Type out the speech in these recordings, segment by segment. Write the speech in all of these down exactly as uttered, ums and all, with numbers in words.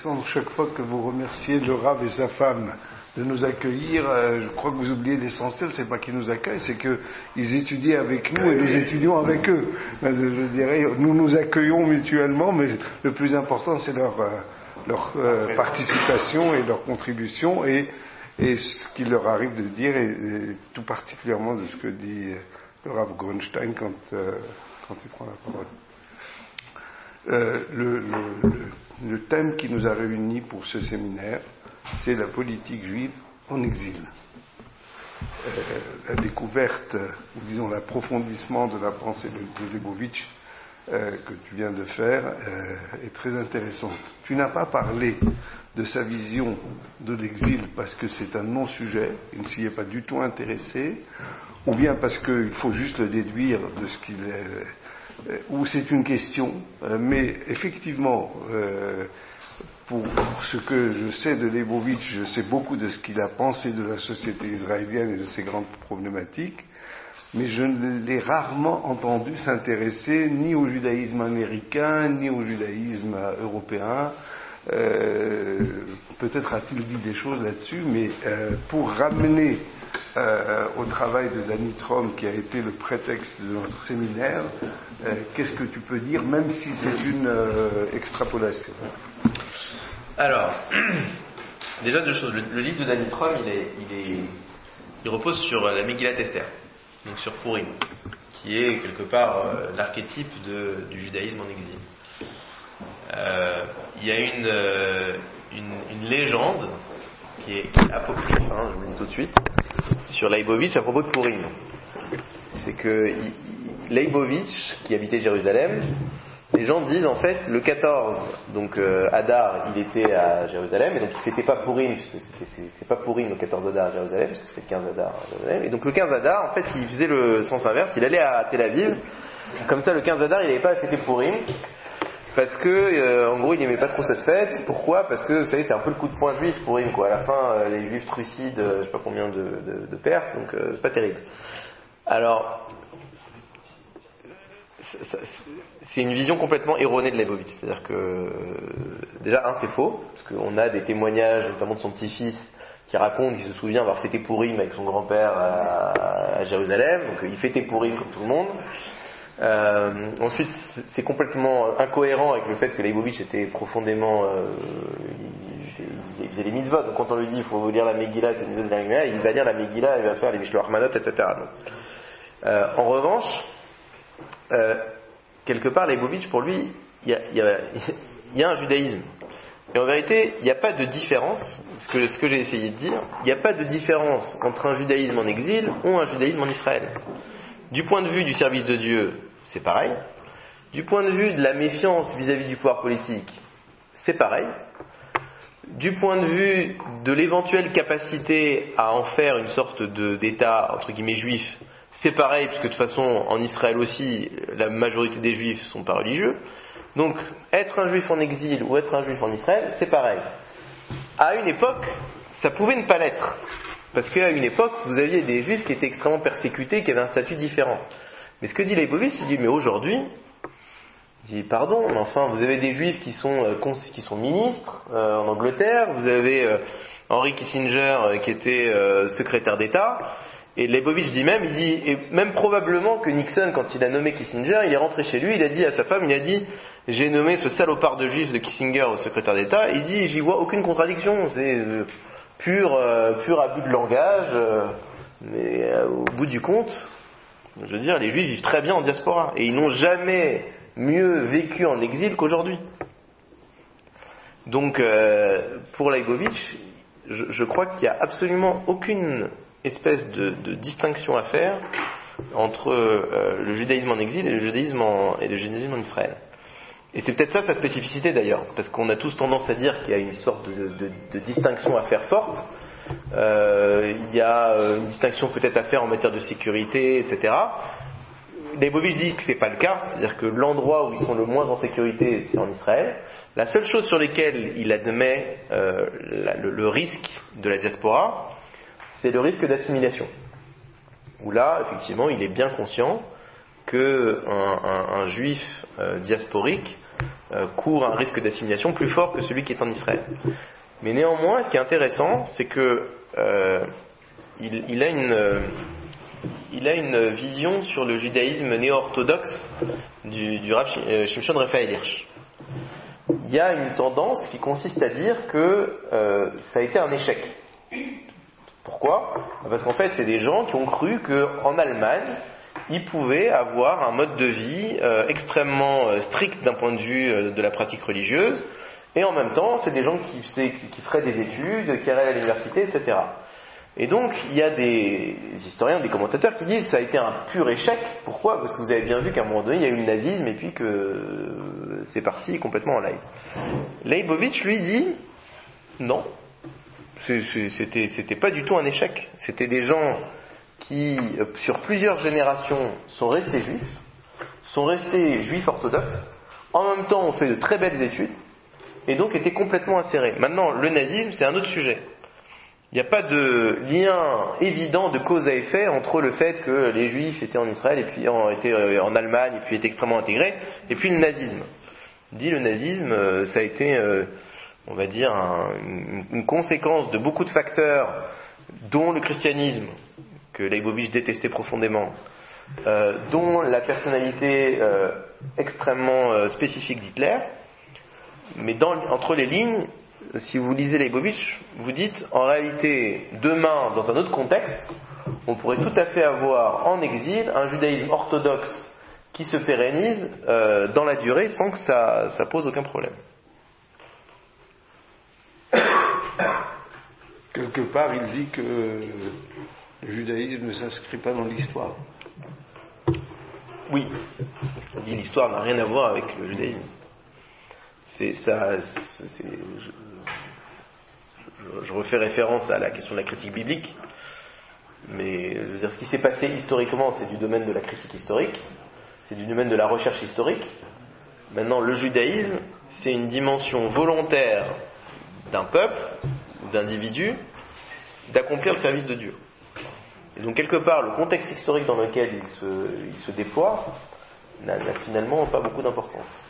Alexandre, chaque fois que vous remerciez le Rav et sa femme de nous accueillir, euh, je crois que vous oubliez l'essentiel, c'est pas qu'ils nous accueillent, c'est qu'ils étudient avec nous et nous étudions avec eux. Je, je dirais, nous nous accueillons mutuellement, mais le plus important, c'est leur, euh, leur euh, participation et leur contribution et, et ce qu'il leur arrive de dire, et, et tout particulièrement de ce que dit le Rav Grunstein quand, euh, quand il prend la parole. Euh, le, le, le, le thème qui nous a réunis pour ce séminaire, c'est la politique juive en exil. Euh, la découverte, ou disons l'approfondissement de la pensée de, de Leibovitch euh, que tu viens de faire euh, est très intéressante. Tu n'as pas parlé de sa vision de l'exil parce que c'est un non-sujet, il ne s'y est pas du tout intéressé, ou bien parce qu'il faut juste le déduire de ce qu'il est, ou c'est une question, mais effectivement, euh, pour ce que je sais de Leibovitch, je sais beaucoup de ce qu'il a pensé de la société israélienne et de ses grandes problématiques, mais je l'ai rarement entendu s'intéresser ni au judaïsme américain, ni au judaïsme européen. Euh, peut-être a-t-il dit des choses là-dessus, mais euh, pour ramener euh, au travail de Danny Trom, qui a été le prétexte de notre séminaire, euh, qu'est-ce que tu peux dire, même si c'est une euh, extrapolation? Alors, déjà deux choses. Le, le livre de Danny Trom, il, est, il, est, il repose sur la Megillat Esther, donc sur Purim, qui est quelque part euh, l'archétype de, du judaïsme en exil. Euh, il y a une, euh, une, une légende qui est, qui est apocryphe, hein, je vous le dis tout de suite, sur Leibovitch à propos de Purim. C'est que il, Leibovitch, qui habitait Jérusalem, les gens disent en fait le quatorze, donc euh, Adar, il était à Jérusalem, et donc il fêtait pas Purim, puisque c'était, c'est, c'est pas Purim le quatorze Adar à Jérusalem, parce que c'est le quinze Adar à Jérusalem, et donc le quinze Adar, en fait, il faisait le sens inverse, il allait à Tel Aviv, comme ça le quinze Adar, il n'avait pas à fêter Purim, parce que, euh, en gros, il n'aimait pas trop cette fête. Pourquoi ? Parce que, vous savez, c'est un peu le coup de poing juif pour Purim, quoi. À la fin, euh, les juifs trucident, euh, je sais pas combien de, de, de Perses, donc euh, c'est pas terrible. Alors, c'est une vision complètement erronée de Leibovitch. C'est-à-dire que, euh, déjà, un, c'est faux, parce qu'on a des témoignages, notamment de son petit-fils, qui raconte qu'il se souvient avoir fêté Purim avec son grand-père à, à Jérusalem, donc il fêtait Purim comme tout le monde. Euh, ensuite, c'est complètement incohérent avec le fait que Leibovitch était profondément, euh, il, il, faisait, il faisait les mitzvot. Donc quand on lui dit il faut lire la Megillah, c'est une mitzvot de la Megillah, il va lire la Megillah, il va faire les Mishloach Manot, et cetera. Donc, euh, en revanche, euh, quelque part, Leibovitch, pour lui, il y a, il y a, il y a un judaïsme. Et en vérité, il n'y a pas de différence, ce que, ce que j'ai essayé de dire, il n'y a pas de différence entre un judaïsme en exil ou un judaïsme en Israël. Du point de vue du service de Dieu, c'est pareil. Du point de vue de la méfiance vis-à-vis du pouvoir politique, c'est pareil. Du point de vue de l'éventuelle capacité à en faire une sorte de, d'État, entre guillemets, juif, c'est pareil, puisque de toute façon, en Israël aussi, la majorité des juifs ne sont pas religieux. Donc, être un juif en exil ou être un juif en Israël, c'est pareil. À une époque, ça pouvait ne pas l'être. Parce qu'à une époque, vous aviez des juifs qui étaient extrêmement persécutés, qui avaient un statut différent. Mais ce que dit Leibovitch, il dit, mais aujourd'hui, il dit, pardon, mais enfin, vous avez des juifs qui sont, euh, qui sont ministres euh, en Angleterre, vous avez euh, Henry Kissinger euh, qui était euh, secrétaire d'État, et Leibovitch dit même, il dit, et même probablement que Nixon, quand il a nommé Kissinger, il est rentré chez lui, il a dit à sa femme, il a dit, j'ai nommé ce salopard de juif de Kissinger au secrétaire d'État, il dit, j'y vois aucune contradiction, c'est... Euh, Pur, euh, pur abus de langage, euh, mais euh, au bout du compte, je veux dire, les Juifs vivent très bien en diaspora, et ils n'ont jamais mieux vécu en exil qu'aujourd'hui. Donc, euh, pour Leibovitch, je, je crois qu'il n'y a absolument aucune espèce de, de distinction à faire entre euh, le judaïsme en exil et le judaïsme en, et le judaïsme en Israël. Et c'est peut-être ça sa spécificité d'ailleurs, parce qu'on a tous tendance à dire qu'il y a une sorte de, de, de distinction à faire forte. Euh, il y a une distinction peut-être à faire en matière de sécurité, et cetera. Leibovitch dit que c'est pas le cas, c'est-à-dire que l'endroit où ils sont le moins en sécurité, c'est en Israël. La seule chose sur laquelle il admet euh, la, le, le risque de la diaspora, c'est le risque d'assimilation. Où là, effectivement, il est bien conscient que un, un, un juif euh, diasporique euh, court un risque d'assimilation plus fort que celui qui est en Israël. Mais néanmoins, ce qui est intéressant, c'est que euh, il, il a une euh, il a une vision sur le judaïsme néo-orthodoxe du, du Rav Shimshon Raphaël Hirsch. Il y a une tendance qui consiste à dire que euh, ça a été un échec. Pourquoi ? Parce qu'en fait, c'est des gens qui ont cru qu'en Allemagne, ils pouvaient avoir un mode de vie euh, extrêmement euh, strict d'un point de vue euh, de la pratique religieuse, et en même temps, c'est des gens qui, qui, qui feraient des études, qui iraient à l'université, et cetera. Et donc, il y a des historiens, des commentateurs qui disent que ça a été un pur échec. Pourquoi ? Parce que vous avez bien vu qu'à un moment donné, il y a eu le nazisme, et puis que c'est parti complètement en live. Leibovitch, lui, dit non. C'était, c'était pas du tout un échec. C'était des gens qui, sur plusieurs générations, sont restés juifs, sont restés juifs orthodoxes, en même temps ont fait de très belles études, et donc étaient complètement insérés. Maintenant, le nazisme, c'est un autre sujet. Il n'y a pas de lien évident de cause à effet entre le fait que les juifs étaient en Israël, et puis en, étaient en Allemagne, et puis étaient extrêmement intégrés, et puis le nazisme. Dit le nazisme, ça a été... Euh, on va dire, un, une, une conséquence de beaucoup de facteurs, dont le christianisme, que Leibovitch détestait profondément, euh, dont la personnalité euh, extrêmement euh, spécifique d'Hitler. Mais dans, entre les lignes, si vous lisez Leibovitch, vous dites, en réalité, demain, dans un autre contexte, on pourrait tout à fait avoir en exil un judaïsme orthodoxe qui se pérennise euh, dans la durée sans que ça, ça pose aucun problème. Quelque part, il dit que le judaïsme ne s'inscrit pas dans l'histoire. Oui, il dit l'histoire n'a rien à voir avec le judaïsme. C'est ça. C'est, c'est, je, je, je refais référence à la question de la critique biblique, mais je veux dire, ce qui s'est passé historiquement, c'est du domaine de la critique historique, c'est du domaine de la recherche historique. Maintenant, le judaïsme, c'est une dimension volontaire d'un peuple ou d'individus d'accomplir le service de Dieu. Et donc quelque part, le contexte historique dans lequel il se, il se déploie n'a, n'a finalement pas beaucoup d'importance.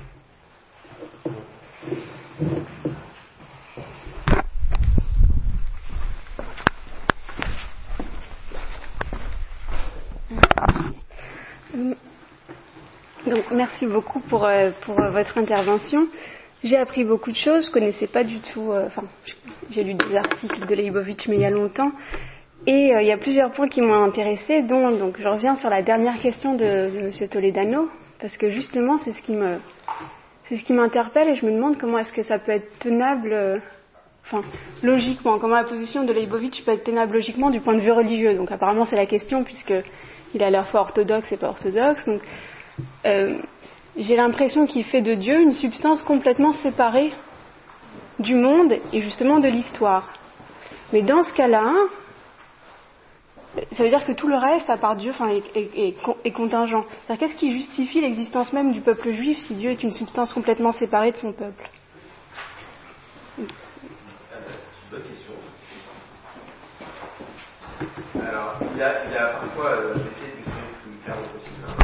Donc merci beaucoup pour, euh, pour euh, votre intervention. J'ai appris beaucoup de choses, je ne connaissais pas du tout, euh, enfin, j'ai lu des articles de Leibovitch, mais il y a longtemps, et euh, il y a plusieurs points qui m'ont intéressée, dont, donc, je reviens sur la dernière question de, de M. Toledano, parce que justement, c'est ce qui me, c'est ce qui m'interpelle, et je me demande comment est-ce que ça peut être tenable, euh, enfin, logiquement, comment la position de Leibovitch peut être tenable logiquement du point de vue religieux. Donc apparemment, c'est la question, puisqu'il est à la fois orthodoxe et pas orthodoxe, donc... Euh, j'ai l'impression qu'il fait de Dieu une substance complètement séparée du monde et justement de l'histoire. Mais dans ce cas-là, ça veut dire que tout le reste, à part Dieu, enfin, est, est, est, est contingent. C'est-à-dire, qu'est-ce qui justifie l'existence même du peuple juif si Dieu est une substance complètement séparée de son peuple ? C'est une bonne question. Alors, il a, il a parfois euh, essayé de l'exprimer le plus clairement possible. Hein.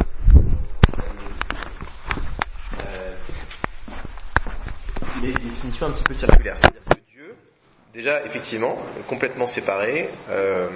Il est une définition un petit peu circulaire, c'est-à-dire que Dieu, déjà, effectivement, est complètement séparé, euh,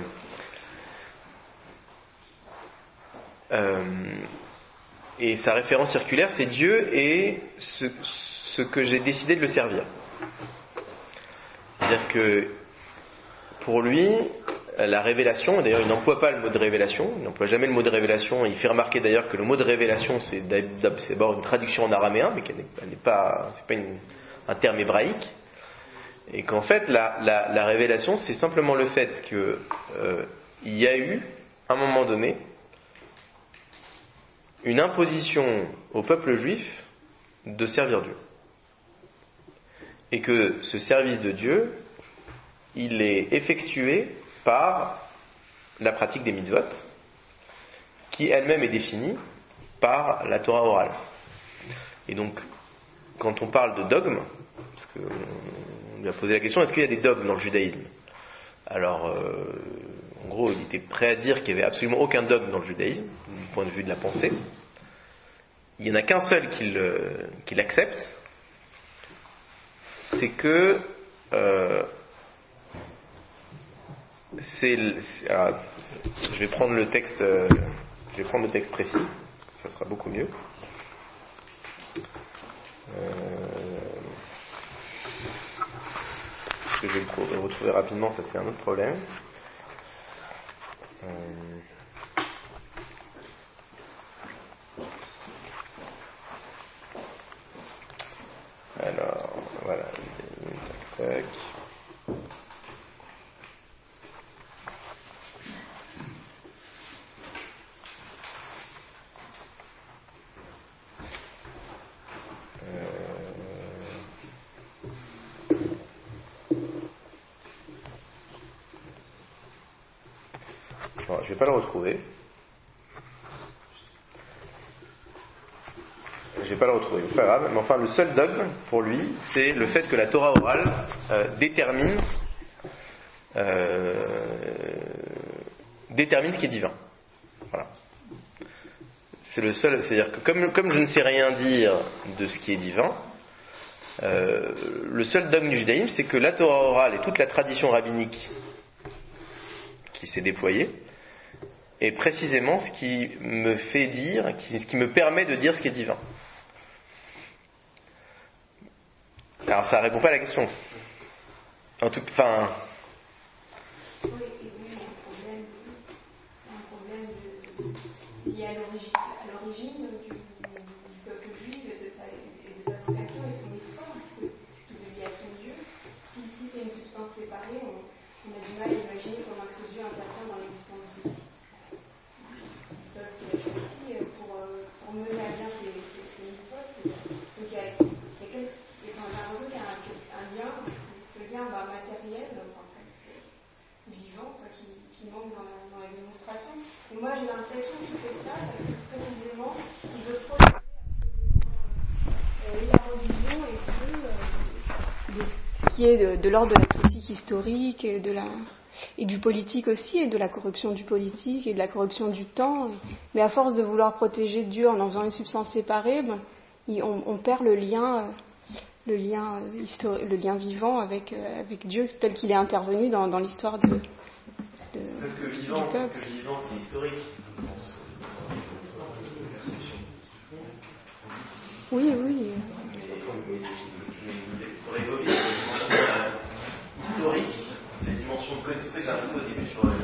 euh, et sa référence circulaire, c'est Dieu et ce, ce que j'ai décidé de le servir. C'est-à-dire que, pour lui, la révélation, d'ailleurs il n'emploie pas le mot de révélation, il n'emploie jamais le mot de révélation, il fait remarquer d'ailleurs que le mot de révélation c'est d'abord une traduction en araméen, mais qu'elle n'est pas, c'est pas une, un terme hébraïque, et qu'en fait la, la, la révélation c'est simplement le fait qu'il euh, y a eu, à un moment donné, une imposition au peuple juif de servir Dieu. Et que ce service de Dieu, il est effectué par la pratique des mitzvot, qui elle-même est définie par la Torah orale. Et donc, quand on parle de dogme, parce qu'on lui a posé la question, est-ce qu'il y a des dogmes dans le judaïsme ? Alors, euh, en gros, il était prêt à dire qu'il n'y avait absolument aucun dogme dans le judaïsme, du point de vue de la pensée. il n'y en a qu'un seul qui, le, qui l'accepte, c'est que euh, c'est, c'est alors, je vais prendre le texte euh, je vais prendre le texte précis, ça sera beaucoup mieux. Euh, parce que je vais le retrouver rapidement, ça c'est un autre problème. Euh, Alors, voilà, tac, tac. Euh... Bon, je vais pas le retrouver. Je vais pas le retrouver, c'est pas grave. Mais enfin, le seul dogme pour lui, c'est le fait que la Torah orale euh, détermine euh, détermine ce qui est divin. Voilà. C'est le seul. C'est-à-dire que comme comme je ne sais rien dire de ce qui est divin, euh, le seul dogme du judaïsme, c'est que la Torah orale et toute la tradition rabbinique qui s'est déployée est précisément ce qui me fait dire, qui, ce qui me permet de dire ce qui est divin. Alors ça répond pas à la question. En tout, enfin. Oui, et puis il y a un problème, un problème de, lié à l'origine, à l'origine du, du peuple juif et de sa, et de sa vocation et son histoire, ce qui le lie à son Dieu. Si, si c'est une substance séparée, on, on a du mal à imaginer comment est-ce que Dieu intervient dans l'existence du peuple qui a choisi pour, pour mener à bien ses, ses, ses mitzvot. Donc il y a, il y a quelques Enfin, j'ai l'impression qu'il y a un, un lien, le lien bah, matériel, enfin, presque vivant, quoi, qui, qui manque dans la, dans la démonstration. Et moi, j'ai l'impression qu'il fait ça parce que précisément, il veut protéger absolument euh, la religion et tout, euh, de ce qui est de, de l'ordre de la critique historique et, de la, et du politique aussi, et de la corruption du politique et de la corruption du temps. Mais à force de vouloir protéger Dieu en en faisant une substance séparée, ben, on, on perd le lien. Euh, le lien histori- le lien vivant avec euh, avec Dieu tel qu'il est intervenu dans, dans l'histoire de, de parce que vivant, du peuple. parce que vivant, c'est historique. Oui, oui. Pour les Bovis, la dimension historique, la dimension de connaissance, j'ai insisté au début sur la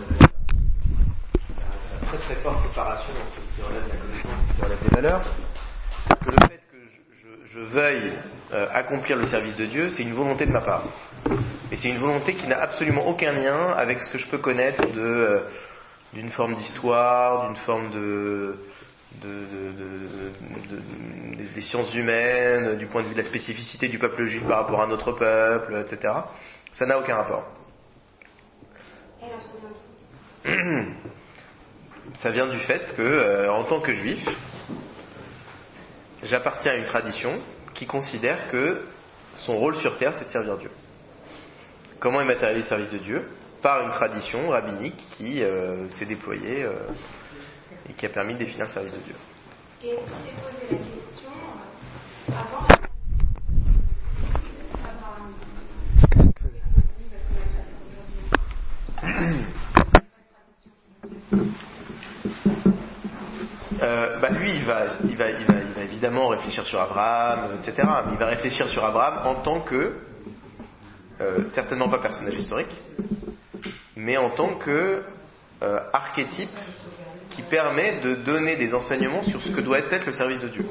très très forte séparation entre ce qui relève de la connaissance et ce qui relève des valeurs, que le fait que je veuille euh, accomplir le service de Dieu, c'est une volonté de ma part. Et c'est une volonté qui n'a absolument aucun lien avec ce que je peux connaître de, euh, d'une forme d'histoire, d'une forme de, de, de, de, de, de des sciences humaines, du point de vue de la spécificité du peuple juif par rapport à notre peuple, et cetera. Ça n'a aucun rapport. Ça vient du fait que, euh, en tant que juif, j'appartiens à une tradition qui considère que son rôle sur terre, c'est de servir Dieu. Comment est matérialisé le service de Dieu ? Par une tradition rabbinique qui euh, s'est déployée euh, et qui a permis de définir le service de Dieu. Et est-ce qu'il s'est posé la question euh, avant Euh, bah lui, il va, il, va, il, va, il va évidemment réfléchir sur Abraham, et cetera. Mais il va réfléchir sur Abraham en tant que, euh, certainement pas personnage historique, mais en tant que euh, archétype qui permet de donner des enseignements sur ce que doit être le service de Dieu.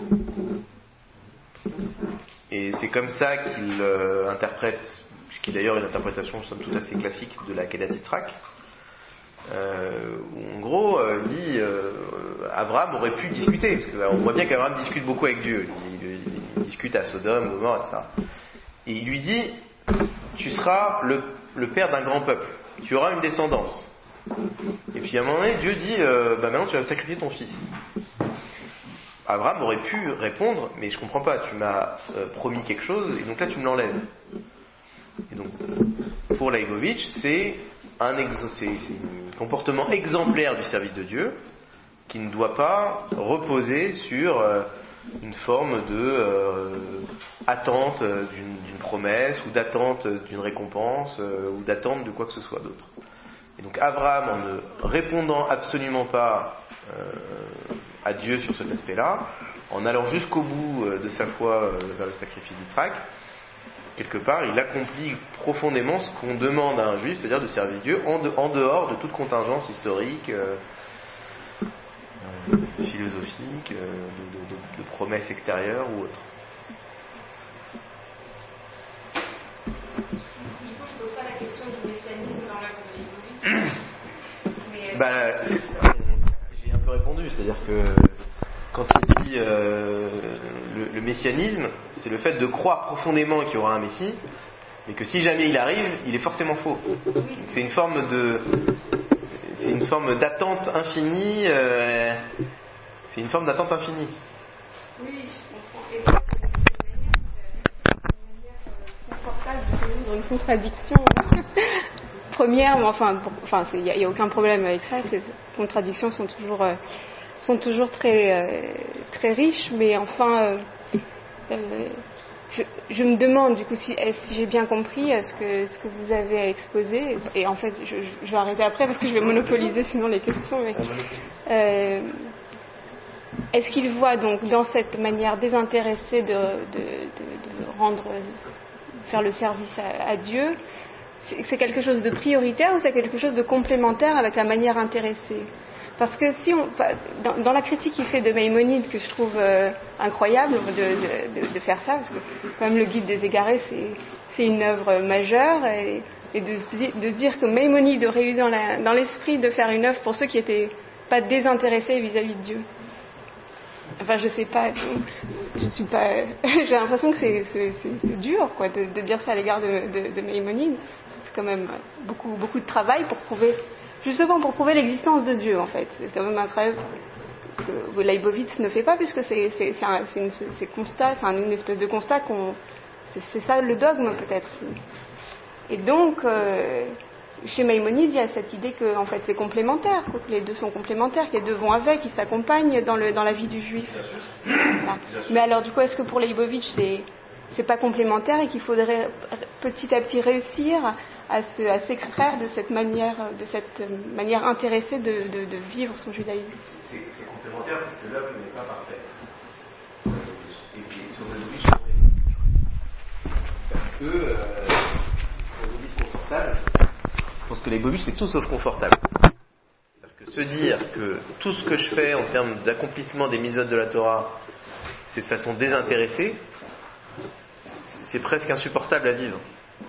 Et c'est comme ça qu'il euh, interprète, ce qui est d'ailleurs une interprétation somme toute assez classique de la Kedat Yitzhak. Euh, où en gros, euh, il dit euh, Abraham aurait pu discuter, parce qu'on voit bien qu'Abraham discute beaucoup avec Dieu. Il, il, il discute à Sodome, Gomorrhe, et cetera. Et il lui dit tu seras le, le père d'un grand peuple, tu auras une descendance. Et puis à un moment donné, Dieu dit euh, bah maintenant tu vas sacrifier ton fils. Abraham aurait pu répondre mais je comprends pas, tu m'as euh, promis quelque chose et donc là tu me l'enlèves. Et donc pour Leibovitch, c'est un, exo- c'est, c'est un comportement exemplaire du service de Dieu qui ne doit pas reposer sur euh, une forme de euh, attente d'une, d'une promesse, ou d'attente d'une récompense, euh, ou d'attente de quoi que ce soit d'autre. Et donc Abraham, en ne répondant absolument pas euh, à Dieu sur cet aspect-là, en allant jusqu'au bout euh, de sa foi euh, vers le sacrifice d'Isaac, quelque part, il accomplit profondément ce qu'on demande à un juif, c'est-à-dire de servir Dieu en, de, en dehors de toute contingence historique, euh, euh, philosophique, euh, de, de, de, de promesses extérieures ou autres. Du coup, je ne pose pas la question du messianisme dans l'œuvre de Leibowitz. Mais... Bah, j'ai un peu répondu, c'est-à-dire que quand il dit euh, le, le messianisme, c'est le fait de croire profondément qu'il y aura un Messie, mais que si jamais il arrive, il est forcément faux. Donc c'est une forme de, c'est une forme d'attente infinie. Euh, c'est une forme d'attente infinie. Oui, je comprends. Et ça, c'est une manière confortable de résoudre une contradiction première, mais enfin, pour, enfin, il n'y a, a aucun problème avec ça. Ces contradictions sont toujours euh, sont toujours très euh, très riches, mais enfin, euh, euh, je, je me demande du coup si, si j'ai bien compris ce que ce que vous avez exposé, et en fait, je, je vais arrêter après parce que je vais monopoliser sinon les questions. Mais, euh, est-ce qu'il voit donc dans cette manière désintéressée de, de, de, de rendre, faire le service à, à Dieu, c'est, c'est quelque chose de prioritaire ou c'est quelque chose de complémentaire avec la manière intéressée? Parce que si on, dans, dans la critique qu'il fait de Maïmonide, que je trouve euh, incroyable de, de, de faire ça, parce que quand même le Guide des égarés, c'est, c'est une œuvre majeure, et, et de, de dire que Maïmonide aurait eu dans, la, dans l'esprit de faire une œuvre pour ceux qui n'étaient pas désintéressés vis-à-vis de Dieu. Enfin, je sais pas, je suis pas, j'ai l'impression que c'est, c'est, c'est, c'est dur, quoi, de, de dire ça à l'égard de, de, de Maïmonide. C'est quand même beaucoup, beaucoup de travail pour prouver. Justement pour prouver l'existence de Dieu, en fait. C'est quand même un travail que Leibowitz ne fait pas, puisque c'est, c'est, c'est, un, c'est, une, c'est constat, c'est une espèce de constat qu'on... C'est, c'est ça le dogme, peut-être. Et donc, euh, chez Maïmonide, il y a cette idée que, en fait, c'est complémentaire, que les deux sont complémentaires, que les deux vont avec, ils s'accompagnent dans, le, dans la vie du juif. Voilà. Mais alors, du coup, est-ce que pour Leibowitz, c'est, c'est pas complémentaire et qu'il faudrait petit à petit réussir à, se, à s'extraire de cette manière, de cette manière intéressée de, de, de vivre son judaïsme? C'est, c'est complémentaire parce que l'homme n'est pas parfait. Et puis sur le Leibowitz, parce que euh, le Leibowitz confortable, je pense que Leibowitz c'est tout sauf confortable. C'est-à-dire que se dire que tout ce que je fais en termes d'accomplissement des mitzvot de la Torah, c'est de façon désintéressée, c'est, c'est presque insupportable à vivre.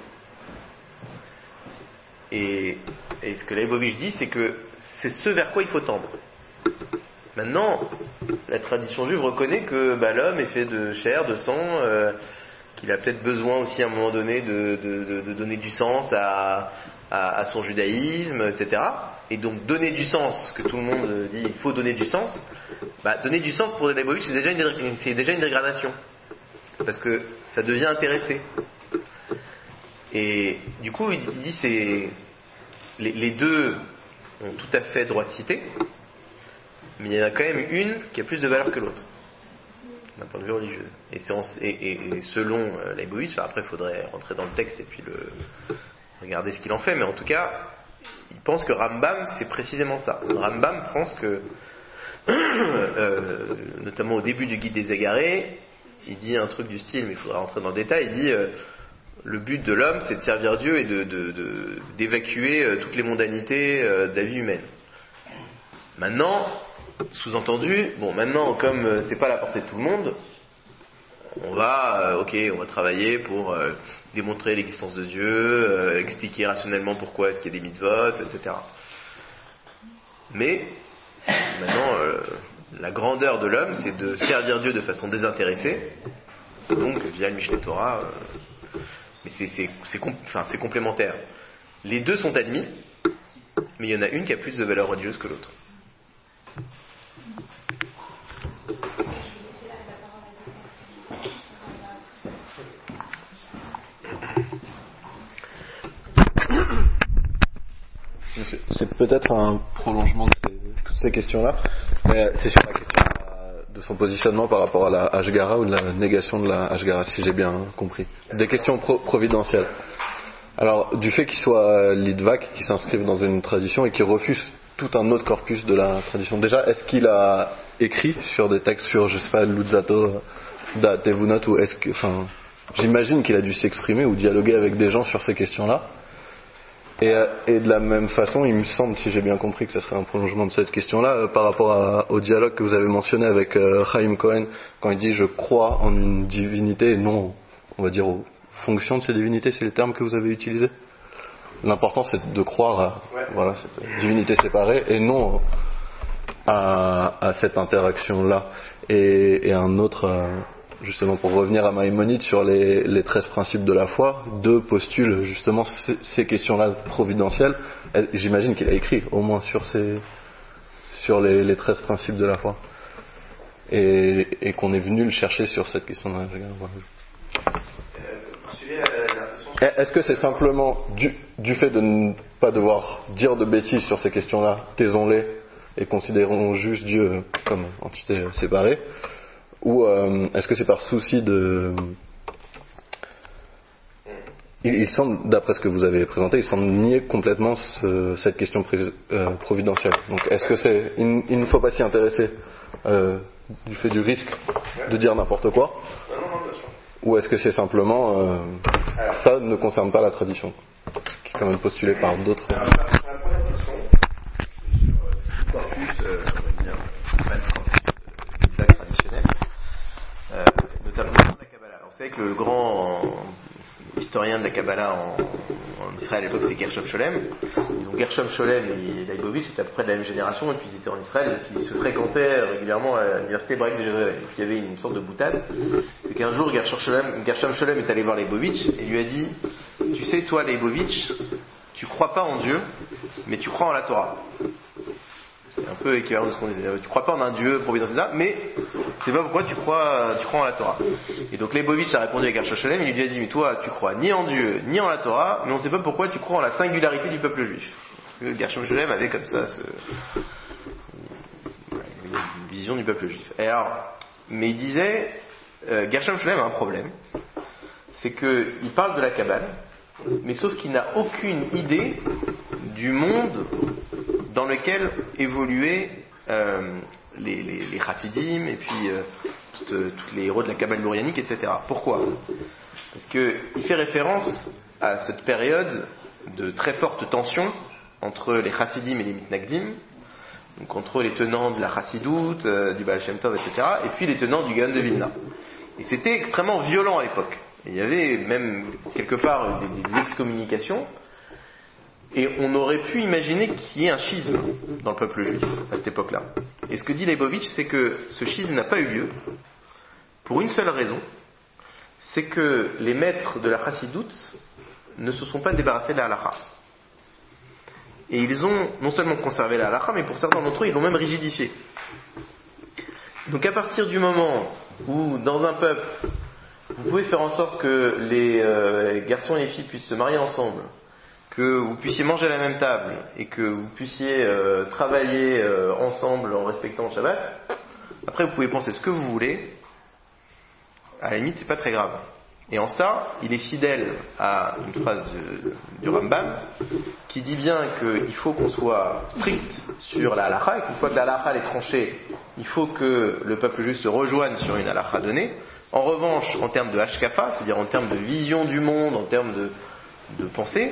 Et, et ce que Leibowitz dit, c'est que c'est ce vers quoi il faut tendre. Maintenant, la tradition juive reconnaît que bah, l'homme est fait de chair, de sang, euh, qu'il a peut-être besoin aussi à un moment donné de, de, de, de donner du sens à, à, à son judaïsme, et cetera. Et donc donner du sens, que tout le monde dit il faut donner du sens, bah, donner du sens pour Leibowitz c'est déjà une, c'est déjà une dégradation. Parce que ça devient intéressé. Et du coup, il dit c'est les, les deux ont tout à fait droit de citer, mais il y en a quand même une qui a plus de valeur que l'autre, d'un point de vue religieux. Et, c'est en, et, et, et selon euh, Leibowitz, après il faudrait rentrer dans le texte et puis le, regarder ce qu'il en fait, mais en tout cas, il pense que Rambam, c'est précisément ça. Rambam pense que, euh, notamment au début du Guide des égarés, il dit un truc du style, mais il faudra rentrer dans le détail, il dit... Euh, le but de l'homme, c'est de servir Dieu et de, de, de, d'évacuer euh, toutes les mondanités euh, de la vie humaine. Maintenant, sous-entendu, bon, maintenant, comme euh, c'est pas à la portée de tout le monde, on va, euh, ok, on va travailler pour euh, démontrer l'existence de Dieu, euh, expliquer rationnellement pourquoi est-ce qu'il y a des mitzvot, et cetera. Mais, maintenant, euh, la grandeur de l'homme, c'est de servir Dieu de façon désintéressée, donc via le Mishneh Torah, euh, mais c'est, c'est, c'est, com- enfin, c'est complémentaire. Les deux sont admis, mais il y en a une qui a plus de valeur religieuse que l'autre. C'est, c'est peut-être un prolongement de ces, toutes ces questions-là, mais c'est sur la question de son positionnement par rapport à la Hashgara ou de la négation de la Hashgara, si j'ai bien compris. Des questions pro- providentielles. Alors, du fait qu'il soit Litvak, qu'il s'inscrive dans une tradition et qu'il refuse tout un autre corpus de la tradition, déjà, est-ce qu'il a écrit sur des textes sur, je sais pas, Luzzatto, Devunat, ou est-ce que, enfin, j'imagine qu'il a dû s'exprimer ou dialoguer avec des gens sur ces questions-là. Et, et de la même façon, il me semble, si j'ai bien compris, que ce serait un prolongement de cette question-là, euh, par rapport à, au dialogue que vous avez mentionné avec euh, Chaim Cohen, quand il dit « je crois en une divinité » et non, on va dire, aux fonctions de ces divinités, c'est le terme que vous avez utilisé. L'important, c'est de croire à ouais. voilà, cette divinité séparée et non à, à cette interaction-là. Et, et un autre... Euh, justement pour revenir à Maïmonide sur les, les treize principes de la foi, deux postulent justement ces, ces questions-là providentielles. J'imagine qu'il a écrit au moins sur ces, sur les, les treize principes de la foi, et, et qu'on est venu le chercher sur cette question-là. Est-ce que c'est simplement du, du fait de ne pas devoir dire de bêtises sur ces questions-là, taisons-les et considérons juste Dieu comme entité séparée? Ou euh, est-ce que c'est par souci de... Il, il semble, d'après ce que vous avez présenté, il semble nier complètement ce, cette question pré- euh, providentielle. Donc est-ce que c'est... Il, il ne faut pas s'y intéresser euh, du fait du risque de dire n'importe quoi? Ou est-ce que c'est simplement... Euh, ça ne concerne pas la tradition, ce qui est quand même postulé par d'autres... Alors, la première question, sur le corpus, euh, on va dire, pas traditionnel, Euh, notamment de la Kabbalah. Alors, vous savez que le grand historien de la Kabbalah en, en Israël à l'époque, c'était Gershom Scholem. Donc Gershom Scholem et Leibovitch c'était à peu près de la même génération, et puis ils étaient en Israël, et puis ils se fréquentaient régulièrement à l'université hébraïque de Jérusalem. Et puis il y avait une sorte de boutade. C'est qu'un jour, Gershom Scholem, Gershom Scholem est allé voir Leibovitch et lui a dit « Tu sais, toi, Leibovitch, tu crois pas en Dieu, mais tu crois en la Torah. » C'est un peu équivalent de ce qu'on disait. Tu crois pas en un Dieu providentiel, mais c'est pas pourquoi tu crois, tu crois en la Torah. Et donc Leibovitch a répondu à Gershom Scholem, il lui a dit, mais toi, tu crois ni en Dieu, ni en la Torah, mais on sait pas pourquoi tu crois en la singularité du peuple juif. Parce que Gershom Scholem avait comme ça ce... une vision du peuple juif. Et alors, mais il disait, euh, Gershom Scholem a un problème, c'est qu'il parle de la Kabbale, mais sauf qu'il n'a aucune idée du monde dans lequel évoluaient euh, les, les, les chassidim et puis euh, tous les héros de la Kabbale mourianique, et cetera. Pourquoi? Parce qu'il fait référence à cette période de très forte tension entre les chassidim et les mitnagdim, donc entre les tenants de la chassidoute, euh, du Baal Shem Tov, et cetera, et puis les tenants du Gaon de Vilna. Et c'était extrêmement violent à l'époque. Il y avait même quelque part des, des excommunications, et on aurait pu imaginer qu'il y ait un schisme dans le peuple juif à cette époque-là. Et ce que dit Leibovitch, c'est que ce schisme n'a pas eu lieu pour une seule raison, c'est que les maîtres de la chassidoute ne se sont pas débarrassés de la halakha. Et ils ont non seulement conservé la halakha, mais pour certains d'entre eux, ils l'ont même rigidifié. Donc à partir du moment où, dans un peuple, vous pouvez faire en sorte que les euh, garçons et les filles puissent se marier ensemble, que vous puissiez manger à la même table et que vous puissiez euh, travailler euh, ensemble en respectant le Shabbat, après vous pouvez penser ce que vous voulez, à la limite c'est pas très grave. Et en ça, il est fidèle à une phrase de, du Rambam qui dit bien qu'il faut qu'on soit strict sur la halakha, et qu'une fois que la halakha est tranchée, il faut que le peuple juif se rejoigne sur une halakha donnée. En revanche, en termes de hashkafa, c'est-à-dire en termes de vision du monde, en termes de, de pensée,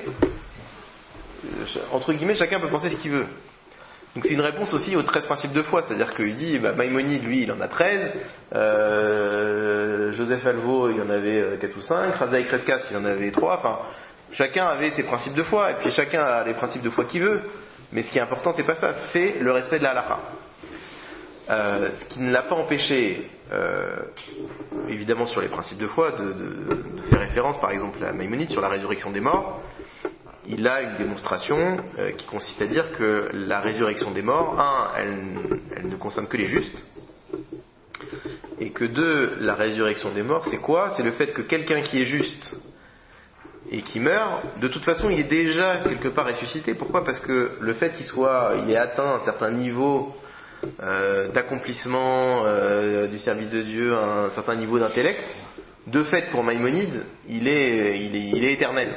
entre guillemets, chacun peut penser ce qu'il veut. Donc c'est une réponse aussi aux treize principes de foi, c'est-à-dire qu'il dit, bah, Maïmonide, lui, il en a treize, euh, Joseph Alvo, il en avait quatre ou cinq, Razaï Kreskas, il en avait trois, enfin, chacun avait ses principes de foi, et puis chacun a les principes de foi qu'il veut, mais ce qui est important, c'est pas ça, c'est le respect de la halakha. Euh, ce qui ne l'a pas empêché, euh, évidemment sur les principes de foi, de, de, de faire référence par exemple à Maïmonide sur la résurrection des morts. Il a une démonstration euh, qui consiste à dire que la résurrection des morts, un, elle, elle ne concerne que les justes, et que deux, la résurrection des morts, c'est quoi? C'est le fait que quelqu'un qui est juste et qui meurt, de toute façon, il est déjà quelque part ressuscité. Pourquoi? Parce que le fait qu'il soit, il ait atteint un certain niveau euh, d'accomplissement euh, du service de Dieu à un certain niveau d'intellect, de fait pour Maïmonide, il est, il est, il est éternel.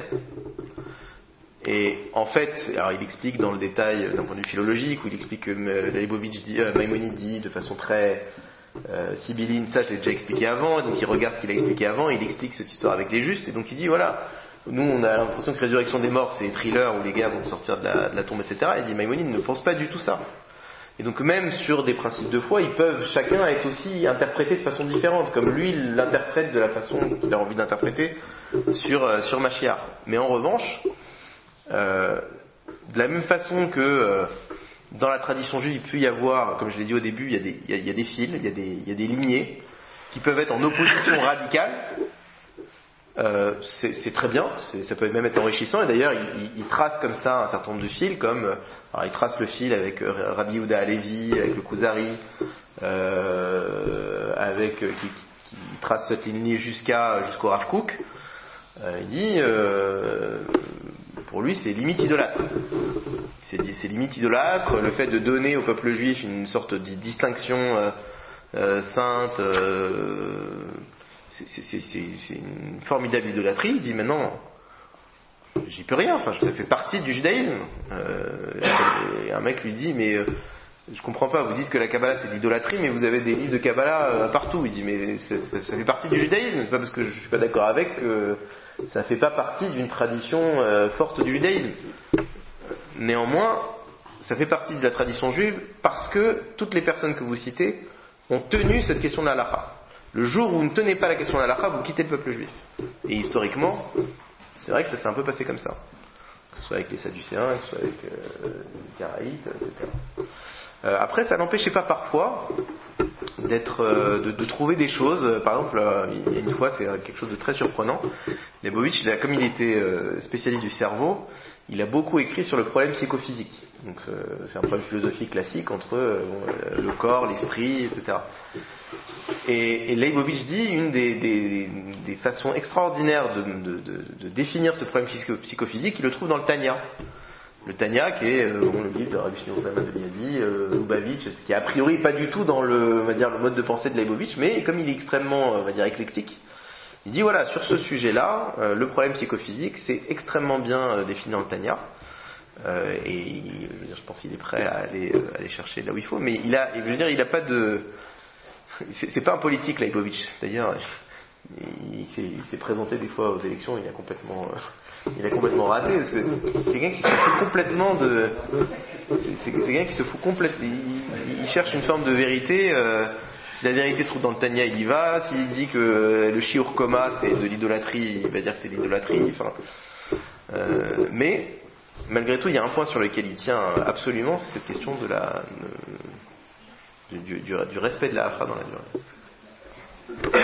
Et en fait, alors il explique dans le détail d'un point de vue philologique, où il explique que Leibovitch dit, euh, Maïmonide dit de façon très euh, sibylline, ça je l'ai déjà expliqué avant, et donc il regarde ce qu'il a expliqué avant, et il explique cette histoire avec les justes, et donc il dit voilà, nous on a l'impression que Résurrection des morts c'est thriller où les gars vont sortir de la, de la tombe, et cetera. Et il dit Maïmonide ne pense pas du tout ça. Et donc même sur des principes de foi, ils peuvent chacun être aussi interprétés de façon différente, comme lui il l'interprète de la façon qu'il a envie d'interpréter sur, euh, sur Mashiach. Mais en revanche, euh, de la même façon que euh, dans la tradition juive, il peut y avoir, comme je l'ai dit au début, il y a des, il y a, il y a des fils, il y a des, il y a des lignées qui peuvent être en opposition radicale. Euh, c'est, c'est très bien, c'est, ça peut même être enrichissant, et d'ailleurs il, il, il trace comme ça un certain nombre de fils, comme alors il trace le fil avec euh, Rabbi Yehuda Halevi, avec le Kuzari, euh, avec euh, qui, qui, qui trace cette lignée jusqu'à jusqu'au Rav Kook. Euh, il dit euh, pour lui c'est limite idolâtre, c'est, c'est limite idolâtre, le fait de donner au peuple juif une sorte de distinction euh, euh, sainte. Euh, C'est, c'est, c'est, c'est une formidable idolâtrie. Il dit maintenant, j'y peux rien, enfin, ça fait partie du judaïsme. Euh, et un mec lui dit, mais euh, je comprends pas, vous dites que la Kabbalah c'est de l'idolâtrie, mais vous avez des livres de Kabbalah euh, partout. Il dit, mais ça, ça, ça fait partie du judaïsme, c'est pas parce que je suis pas d'accord avec que ça fait pas partie d'une tradition euh, forte du judaïsme. Néanmoins, ça fait partie de la tradition juive parce que toutes les personnes que vous citez ont tenu cette question de la halakha. Le jour où vous ne tenez pas la question de la halakha, vous quittez le peuple juif. Et historiquement, c'est vrai que ça s'est un peu passé comme ça. Que ce soit avec les Sadducéens, que ce soit avec euh, les Karaïtes, et cetera. Euh, après, ça n'empêchait pas parfois d'être, euh, de, de trouver des choses. Par exemple, euh, il y a une fois, c'est quelque chose de très surprenant. Leibovitch, il a, comme il était euh, spécialiste du cerveau, il a beaucoup écrit sur le problème psychophysique. Donc, euh, c'est un problème philosophique classique entre euh, bon, le corps, l'esprit, et cetera. Et, et Leibovitch dit une des, des, des façons extraordinaires de, de, de, de définir ce problème psychophysique, il le trouve dans le Tanya. Le Tanya, qui est euh, bon, le livre de Rabbi Shimon Zalman de Liadi, euh, Lubavitch, qui est a priori pas du tout dans le, on va dire, le mode de pensée de Leibovitch, mais comme il est extrêmement, on va dire, éclectique, il dit voilà, sur ce sujet-là, euh, le problème psychophysique, c'est extrêmement bien euh, défini dans le Tanya. Euh, et il, je, veux dire, je pense qu'il est prêt à aller, euh, aller chercher là où il faut, mais il a, je veux dire, il a pas de, c'est, c'est pas un politique Leibovitch. D'ailleurs, il, il, s'est, il s'est présenté des fois aux élections, il a complètement, euh, il a complètement raté parce que c'est quelqu'un qui se fout complètement de, c'est, c'est quelqu'un qui se fout complètement, il, il cherche une forme de vérité. Euh, si la vérité se trouve dans le Tanya, il y va. S'il dit que le shiur koma c'est de l'idolâtrie, il va dire que c'est de l'idolâtrie. Enfin, euh, mais malgré tout, il y a un point sur lequel il tient absolument, c'est cette question de la, de, du, du, du respect de la halakha dans la durée.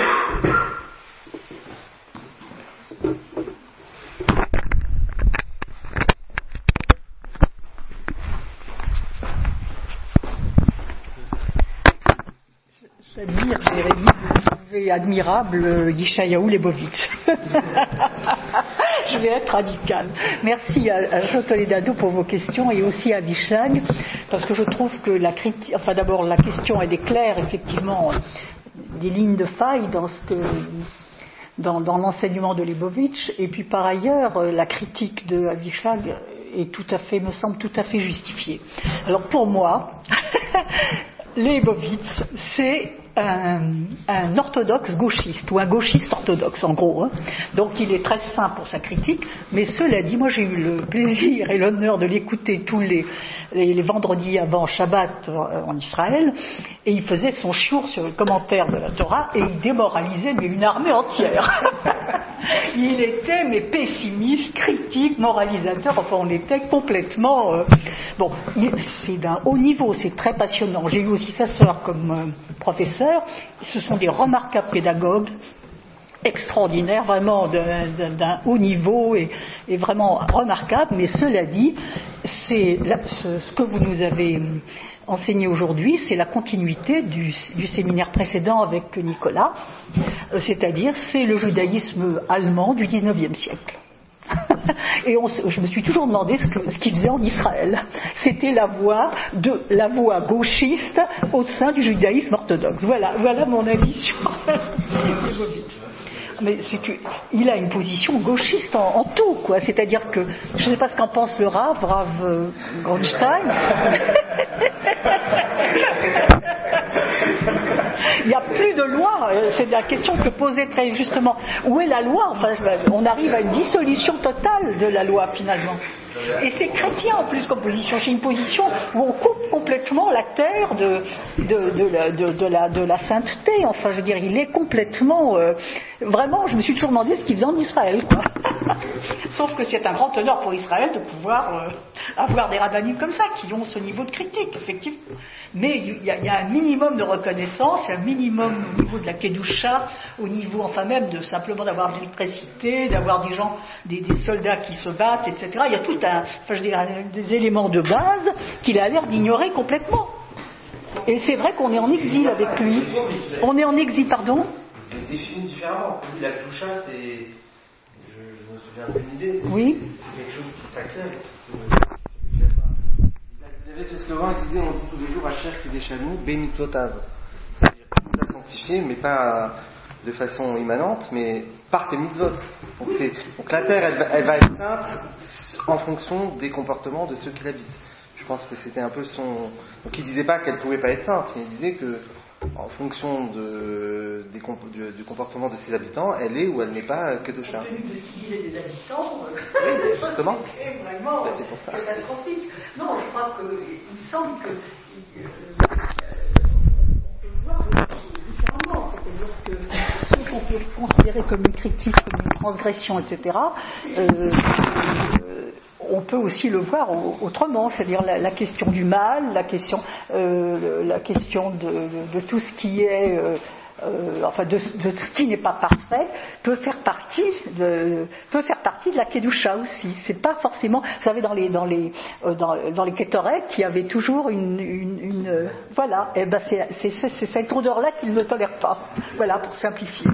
J'admire, Jérémy, vous trouvez admirable Yeshayahu Leibovitch. Je vais être radicale. Merci à, à Jean Toledano pour vos questions et aussi à Bishlag, parce que je trouve que la critique, enfin d'abord la question elle éclaire effectivement des lignes de faille dans ce que dans, dans l'enseignement de Leibovitch, et puis par ailleurs la critique de Abishag est tout à fait, me semble tout à fait justifiée. Alors pour moi, Leibovitch c'est Un, un orthodoxe gauchiste, ou un gauchiste orthodoxe en gros, hein. Donc il est très sain pour sa critique, mais cela dit, moi j'ai eu le plaisir et l'honneur de l'écouter tous les, les, les vendredis avant Shabbat en Israël, et il faisait son chiour sur le commentaire de la Torah, et il démoralisait mais une armée entière. Il était mais pessimiste, critique, moralisateur, enfin on était complètement... Euh... Bon, c'est d'un haut niveau, c'est très passionnant. J'ai eu aussi sa sœur comme euh, professeur. Ce sont des remarquables pédagogues, extraordinaires, vraiment d'un, d'un, d'un haut niveau et, et vraiment remarquables. Mais cela dit, c'est la, ce, ce que vous nous avez enseigné aujourd'hui, c'est la continuité du, du séminaire précédent avec Nicolas, c'est-à-dire c'est le judaïsme allemand du dix-neuvième siècle. Et on, je me suis toujours demandé ce, que, ce qu'il faisait en Israël. C'était la voie, de, la voie gauchiste au sein du judaïsme orthodoxe. Voilà, voilà mon avis sur mais c'est qu'il a une position gauchiste en, en tout, quoi. C'est-à-dire que, je ne sais pas ce qu'en pense le Rav, Rav euh, Goldstein. Il n'y a plus de loi. C'est la question que posait très justement. Où est la loi? Enfin, on arrive à une dissolution totale de la loi, finalement. Et c'est chrétien en plus comme position. C'est une position où on coupe complètement la terre de, de, de, la, de, de, la, de la sainteté. Enfin, je veux dire, il est complètement... Euh, vraiment, je me suis toujours demandé ce qu'il faisait en Israël, quoi. Sauf que c'est un grand honneur pour Israël de pouvoir euh, avoir des rabbiniques comme ça, qui ont ce niveau de critique, effectivement. Mais il y, y a un minimum de reconnaissance, un minimum au niveau de la Kedusha, au niveau, enfin même, de simplement d'avoir de l'électricité, d'avoir des gens, des, des soldats qui se battent, et cetera. Il y a tout un, enfin, je dirais, des éléments de base qu'il a l'air d'ignorer complètement. Et c'est vrai qu'on est en exil avec lui. On est en exil, pardon. Il est défini différemment. Pour lui, la Kedusha, c'est... Je, je me souviens d'une idée. C'est, oui. C'est quelque chose qui s'acclare. Il avait ce slogan qui disait: on dit tous les jours à Cher Kideshanu, Bemitzotav. C'est-à-dire qu'il nous a sanctifié, mais pas de façon immanente, mais par tes mitzvot. Donc, c'est, donc la terre, elle va, elle va être sainte en fonction des comportements de ceux qui l'habitent. Je pense que c'était un peu son. Donc il disait pas qu'elle pouvait pas être sainte, mais il disait que en fonction de, des comp- du, du comportement de ses habitants, elle est ou elle n'est pas Kedusha. Compte tenu de ce qu'il disait des habitants, oui, justement. c'est vraiment ben, c'est pour ça. catastrophique. Non, je crois qu'il semble que euh, on peut voir différemment. C'est-à-dire que ce qu'on peut considérer comme une critique, comme une transgression, et cetera, euh, euh, on peut aussi le voir autrement, c'est-à-dire la, la question du mal, la question, euh, la question de, de, de tout ce qui est, euh, euh, enfin de, de ce qui n'est pas parfait, peut faire partie de, peut faire partie de la Kedusha aussi. C'est pas forcément, vous savez, dans les dans les euh, dans, dans les Ketoret, il y avait toujours une, une, une euh, voilà, et ben c'est, c'est, c'est, c'est cette odeur-là qu'ils ne tolèrent pas. Voilà, pour simplifier.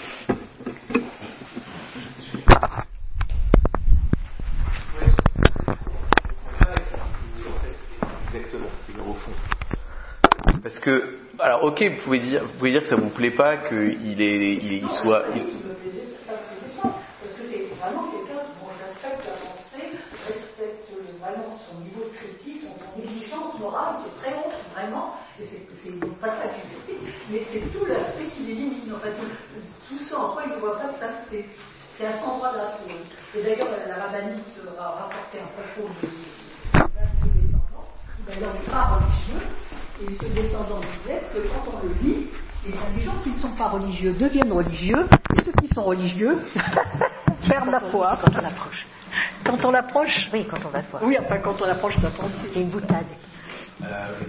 Exactement, c'est le refond. Parce que, alors ok, vous pouvez dire, vous pouvez dire que ça vous plaît pas qu'il est, il, il soit. Il... Parce que c'est vraiment quelqu'un dont j'aspecte la pensée, respecte vraiment son niveau de critique, son exigence morale, qui est très haute, vraiment, et c'est, c'est pas ça qui est critique, mais c'est tout l'aspect qui l'élimine, en fait, tout, tout ça en quoi il ne voit pas de sainteté. C'est à son endroit de la chose. Et d'ailleurs, la, la rabbinite a rapporté un propos de ses descendants, d'ailleurs pas religieux, et ce descendant disait que quand on le lit, et bien, les gens qui ne sont pas religieux deviennent religieux, et ceux qui sont religieux perdent la foi. Quand on approche. Quand on approche. Oui, quand on va voir. Oui, enfin, quand on approche sa pensée. C'est une boutade. Euh...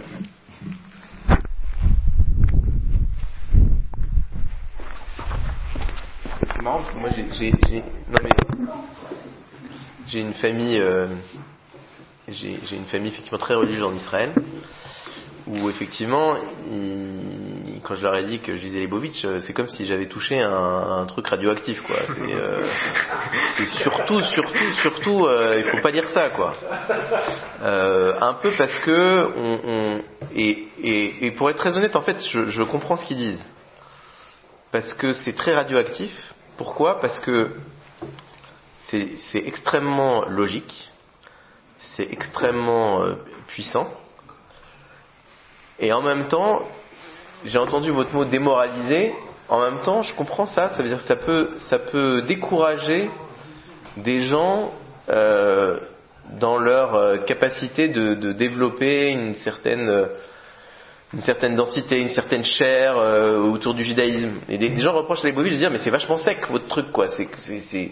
C'est marrant parce que moi j'ai, j'ai, j'ai... Non, mais... j'ai une famille, euh... j'ai, j'ai une famille effectivement très religieuse en Israël, où effectivement, ils... quand je leur ai dit que je lisais les Leibovitch, c'est comme si j'avais touché un, un truc radioactif, quoi. C'est, euh... c'est surtout, surtout, surtout, euh... il faut pas dire ça, quoi. Euh... Un peu parce que on, on... Et, et, et pour être très honnête, en fait, je, je comprends ce qu'ils disent. Parce que c'est très radioactif. Pourquoi ? Parce que c'est, c'est extrêmement logique, c'est extrêmement euh, puissant, et en même temps, j'ai entendu votre mot démoraliser, en même temps, je comprends ça, ça veut dire que ça peut, ça peut décourager des gens euh, dans leur euh, capacité de, de développer une certaine... Euh, une certaine densité, une certaine chair euh, autour du judaïsme. Et des, des gens reprochent à les Leibovitch de dire mais c'est vachement sec votre truc, quoi. C'est, c'est, c'est...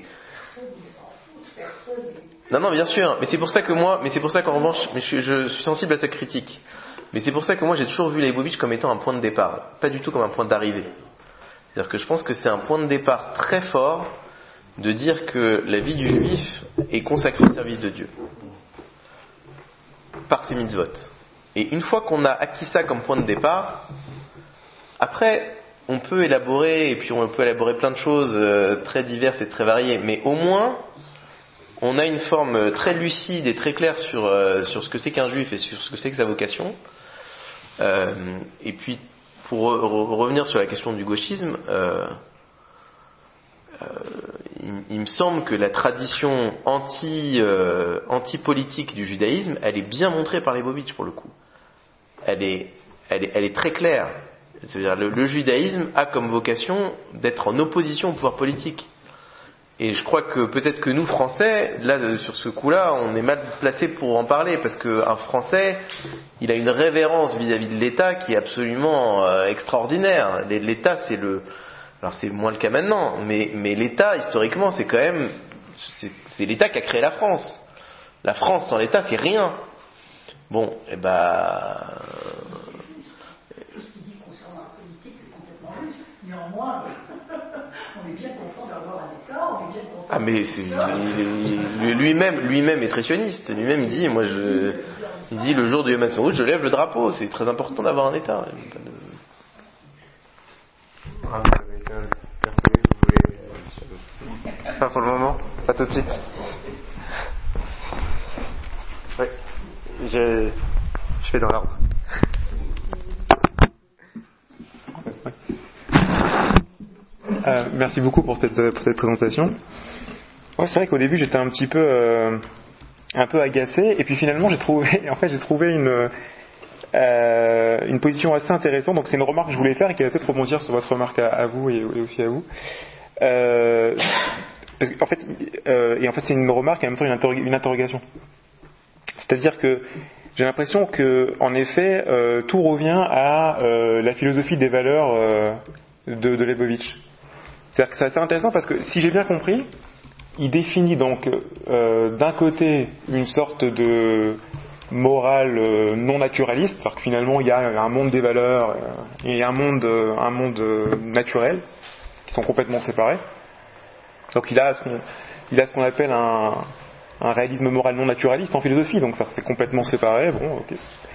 Non, non, bien sûr. Mais c'est pour ça que moi, mais c'est pour ça qu'en revanche, mais je, je suis sensible à sa critique. Mais c'est pour ça que moi j'ai toujours vu les Leibovitch comme étant un point de départ, pas du tout comme un point d'arrivée. C'est-à-dire que je pense que c'est un point de départ très fort de dire que la vie du juif est consacrée au service de Dieu par ses mitzvot. Et une fois qu'on a acquis ça comme point de départ, après, on peut élaborer, et puis on peut élaborer plein de choses euh, très diverses et très variées, mais au moins, on a une forme très lucide et très claire sur, euh, sur ce que c'est qu'un juif et sur ce que c'est que sa vocation. Euh, et puis, pour re- revenir sur la question du gauchisme, euh, euh, il, il me semble que la tradition anti, euh, anti-politique du judaïsme, elle est bien montrée par Leibovitch pour le coup. Elle est, elle est, elle est très claire. C'est-à-dire le, le judaïsme a comme vocation d'être en opposition au pouvoir politique. Et je crois que peut-être que nous, Français, là, sur ce coup-là, on est mal placés pour en parler, parce qu'un Français, il a une révérence vis-à-vis de l'État qui est absolument euh, extraordinaire. L'État, c'est le... Alors c'est moins le cas maintenant, mais, mais l'État, historiquement, c'est quand même... C'est, c'est l'État qui a créé la France. La France sans l'État, c'est rien. Bon, et ben... Néanmoins, on est bien content d'avoir un État, on est bien content. Ah mais c'est, il, lui-même, lui-même est très sioniste. Lui-même dit, moi je, il dit le jour du Yom HaAtzmaut, je lève le drapeau. C'est très important d'avoir un État. Pas pour le moment, pas tout de suite. Oui, je, je fais dans l'ordre. Euh, merci beaucoup pour cette, pour cette présentation. Ouais, c'est vrai qu'au début j'étais un petit peu, euh, un peu agacé, et puis finalement j'ai trouvé, en fait j'ai trouvé une, euh, une position assez intéressante. Donc c'est une remarque que je voulais faire et qui va peut-être rebondir sur votre remarque à, à vous et, et aussi à vous. Euh, parce qu'en fait, euh, et en fait c'est une remarque et en même temps une, interro- une interrogation. C'est-à-dire que j'ai l'impression que, en effet, euh, tout revient à euh, la philosophie des valeurs euh, de, de Leibovitch. C'est-à-dire que c'est assez intéressant parce que, si j'ai bien compris, il définit donc euh, d'un côté une sorte de morale euh, non naturaliste, c'est-à-dire que finalement il y a un monde des valeurs euh, et un monde, euh, un monde euh, naturel qui sont complètement séparés. Donc il a ce qu'on, il a ce qu'on appelle un, un réalisme moral non naturaliste en philosophie, donc ça c'est complètement séparé. Bon, ok.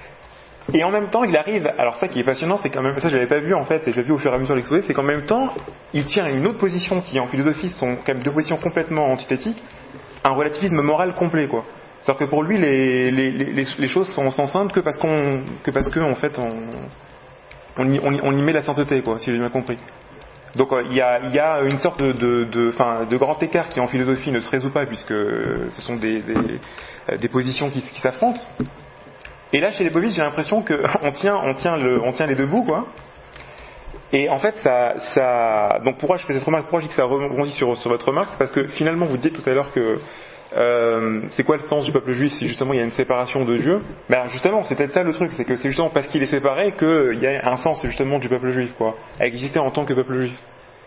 Et en même temps, il arrive, alors ça qui est passionnant, c'est quand même, ça je l'avais pas vu en fait, et je l'ai vu au fur et à mesure de l'exposé, c'est qu'en même temps, il tient à une autre position qui en philosophie sont quand même deux positions complètement antithétiques, un relativisme moral complet, quoi. C'est-à-dire que pour lui, les, les, les, les choses sont, sont saintes que parce qu'on, que parce que en fait, on, on, y, on, y, on y met la sainteté, quoi, si j'ai bien compris. Donc euh, il y a, il y a une sorte de, de, de, enfin, de grand écart qui en philosophie ne se résout pas puisque ce sont des, des, des positions qui, qui s'affrontent. Et là, chez Leibovitch, j'ai l'impression qu'on tient, on tient, le, on tient les deux bouts, quoi. Et en fait, ça, ça. Donc, pourquoi je fais cette remarque, pourquoi je dis que ça rebondit sur, sur votre remarque, c'est parce que finalement, vous disiez tout à l'heure que euh, c'est quoi le sens du peuple juif si justement il y a une séparation de Dieu. Ben justement, c'est peut-être ça le truc, c'est que c'est justement parce qu'il est séparé qu'il y a un sens justement du peuple juif, quoi, à exister en tant que peuple juif.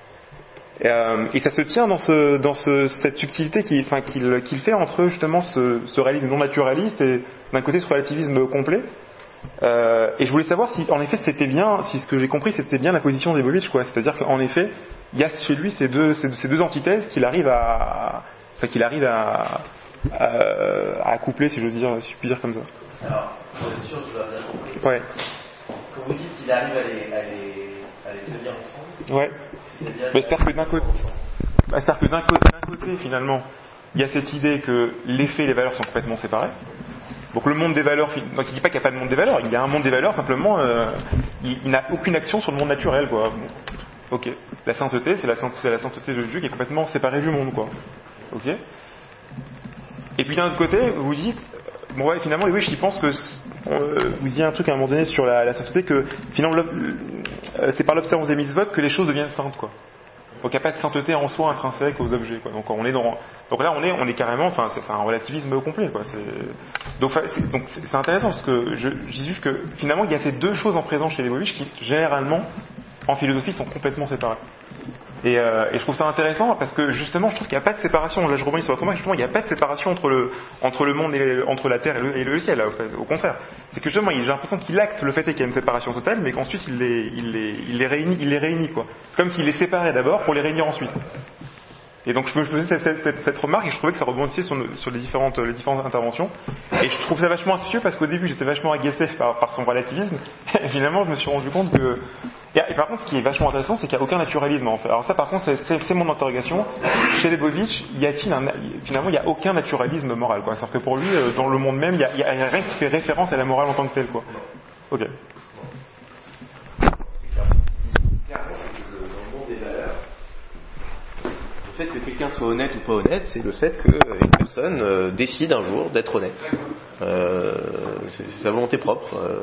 Et, euh, et ça se tient dans, ce, dans ce, cette subtilité qu'il, enfin, qu'il, qu'il fait entre justement ce, ce réalisme non naturaliste et d'un côté ce relativisme complet. Euh, et je voulais savoir si en effet c'était bien, si ce que j'ai compris c'était bien la position de Leibovitch, quoi. C'est-à-dire qu'en effet il y a chez lui ces deux, ces, ces deux antithèses qu'il arrive à, enfin, qu'il arrive à, à, à accoupler, si je veux dire, si je puis dire comme ça. Alors, pour être sûr, je dois bien compris. Ouais. Quand vous dites qu'il arrive à les, à les, à les tenir ensemble. Ouais. Mais c'est-à-dire que d'un côté, bah, c'est-à-dire que d'un côté, d'un côté, finalement, il y a cette idée que les faits et les valeurs sont complètement séparés. Donc le monde des valeurs, donc il ne dit pas qu'il n'y a pas de monde des valeurs, il y a un monde des valeurs, simplement, euh, il, il n'a aucune action sur le monde naturel, quoi. Bon. Ok. La sainteté, c'est la, c'est la sainteté de Dieu qui est complètement séparée du monde, quoi. Ok. Et puis d'un autre côté, vous dites, bon ouais, finalement, oui, je pense que euh, vous disiez un truc à un moment donné sur la, la sainteté que finalement euh, c'est par l'observance des mitzvot que les choses deviennent saintes, quoi. Donc il n'y a pas de sainteté en soi intrinsèque aux objets, quoi. Donc on est dans, donc là on est, on est carrément, enfin c'est, c'est un relativisme complet, quoi. C'est, donc c'est, donc c'est, c'est intéressant parce que je, je dis juste que finalement il y a ces deux choses en présence chez Leibovitch qui généralement en philosophie sont complètement séparées. Et, euh, et je trouve ça intéressant parce que justement je trouve qu'il n'y a pas de séparation. Là je rebondis sur votre remarque, justement il n'y a pas de séparation entre le, entre le monde et entre la terre et le, et le ciel. Là, au contraire, c'est que justement j'ai l'impression qu'il acte le fait qu'il y a une séparation totale, mais qu'ensuite il les, il les, il les réunit, il les réunit, quoi. C'est comme s'il les séparait d'abord pour les réunir ensuite. Et donc je me faisais cette, cette, cette, cette remarque et je trouvais que ça rebondissait sur, sur les, différentes, les différentes interventions. Et je trouve ça vachement astucieux parce qu'au début j'étais vachement agacé par, par son relativisme. Et finalement je me suis rendu compte que Et, et par contre, ce qui est vachement intéressant, c'est qu'il n'y a aucun naturalisme en fait. Alors ça, par contre, c'est, c'est, c'est mon interrogation. Chez Leibovitch, y a-t-il un, finalement, il n'y a aucun naturalisme moral, quoi. C'est-à-dire que pour lui, euh, dans le monde même, il n'y a, y a, y a rien qui fait référence à la morale en tant que telle, quoi. Ok. Le fait que quelqu'un soit honnête ou pas honnête, c'est le fait qu'une personne euh, décide un jour d'être honnête. Euh, c'est, c'est sa volonté propre. Euh,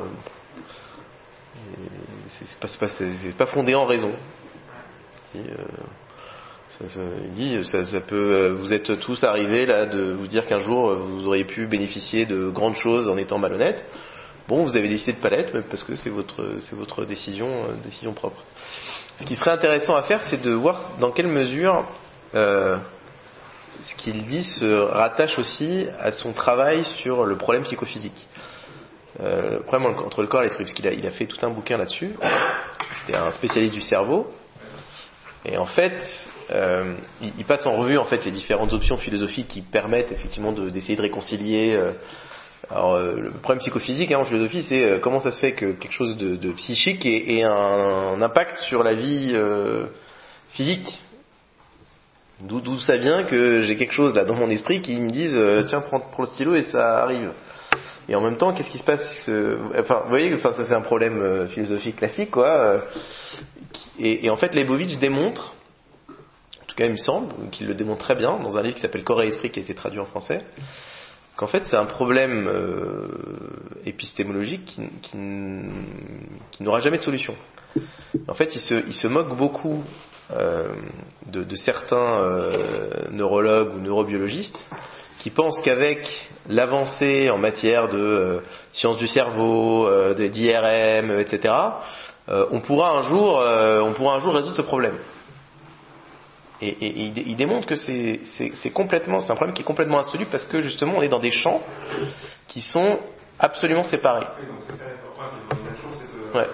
c'est, c'est, pas, c'est, pas, c'est, c'est pas fondé en raison. Et, euh, ça, ça, il dit, ça, ça peut, vous êtes tous arrivés là de vous dire qu'un jour vous auriez pu bénéficier de grandes choses en étant malhonnête. Bon, vous avez décidé de pas l'être, mais parce que c'est votre, c'est votre décision, euh, décision propre. Ce qui serait intéressant à faire, c'est de voir dans quelle mesure Euh, ce qu'il dit se rattache aussi à son travail sur le problème psychophysique. Euh, le problème entre le corps et l'esprit, parce qu'il a, il a fait tout un bouquin là-dessus. C'était un spécialiste du cerveau. Et en fait, euh, il, il passe en revue en fait les différentes options philosophiques qui permettent effectivement de, d'essayer de réconcilier. Euh, alors, euh, le problème psychophysique hein, en philosophie, c'est euh, comment ça se fait que quelque chose de, de psychique ait, ait un, un impact sur la vie euh, physique. D'où, d'où ça vient que j'ai quelque chose là dans mon esprit qui me dise euh, tiens prends, prends le stylo et ça arrive. Et en même temps qu'est-ce qui se passe euh, enfin vous voyez enfin ça c'est un problème euh, philosophique classique quoi. Euh, et, et en fait Leibovitch démontre, en tout cas il me semble qu'il le démontre très bien dans un livre qui s'appelle Corps et Esprit qui a été traduit en français, qu'en fait c'est un problème euh, épistémologique qui, qui, qui n'aura jamais de solution. En fait il se, il se moque beaucoup Euh, de, de certains euh, neurologues ou neurobiologistes qui pensent qu'avec l'avancée en matière de euh, sciences du cerveau, euh, d'I R M, et cetera, euh, on pourra un jour, euh, on pourra un jour résoudre ce problème. Et, et, et il, il démontre que c'est, c'est, c'est complètement, c'est un problème qui est complètement insoluble parce que justement on est dans des champs qui sont absolument séparés. Ouais.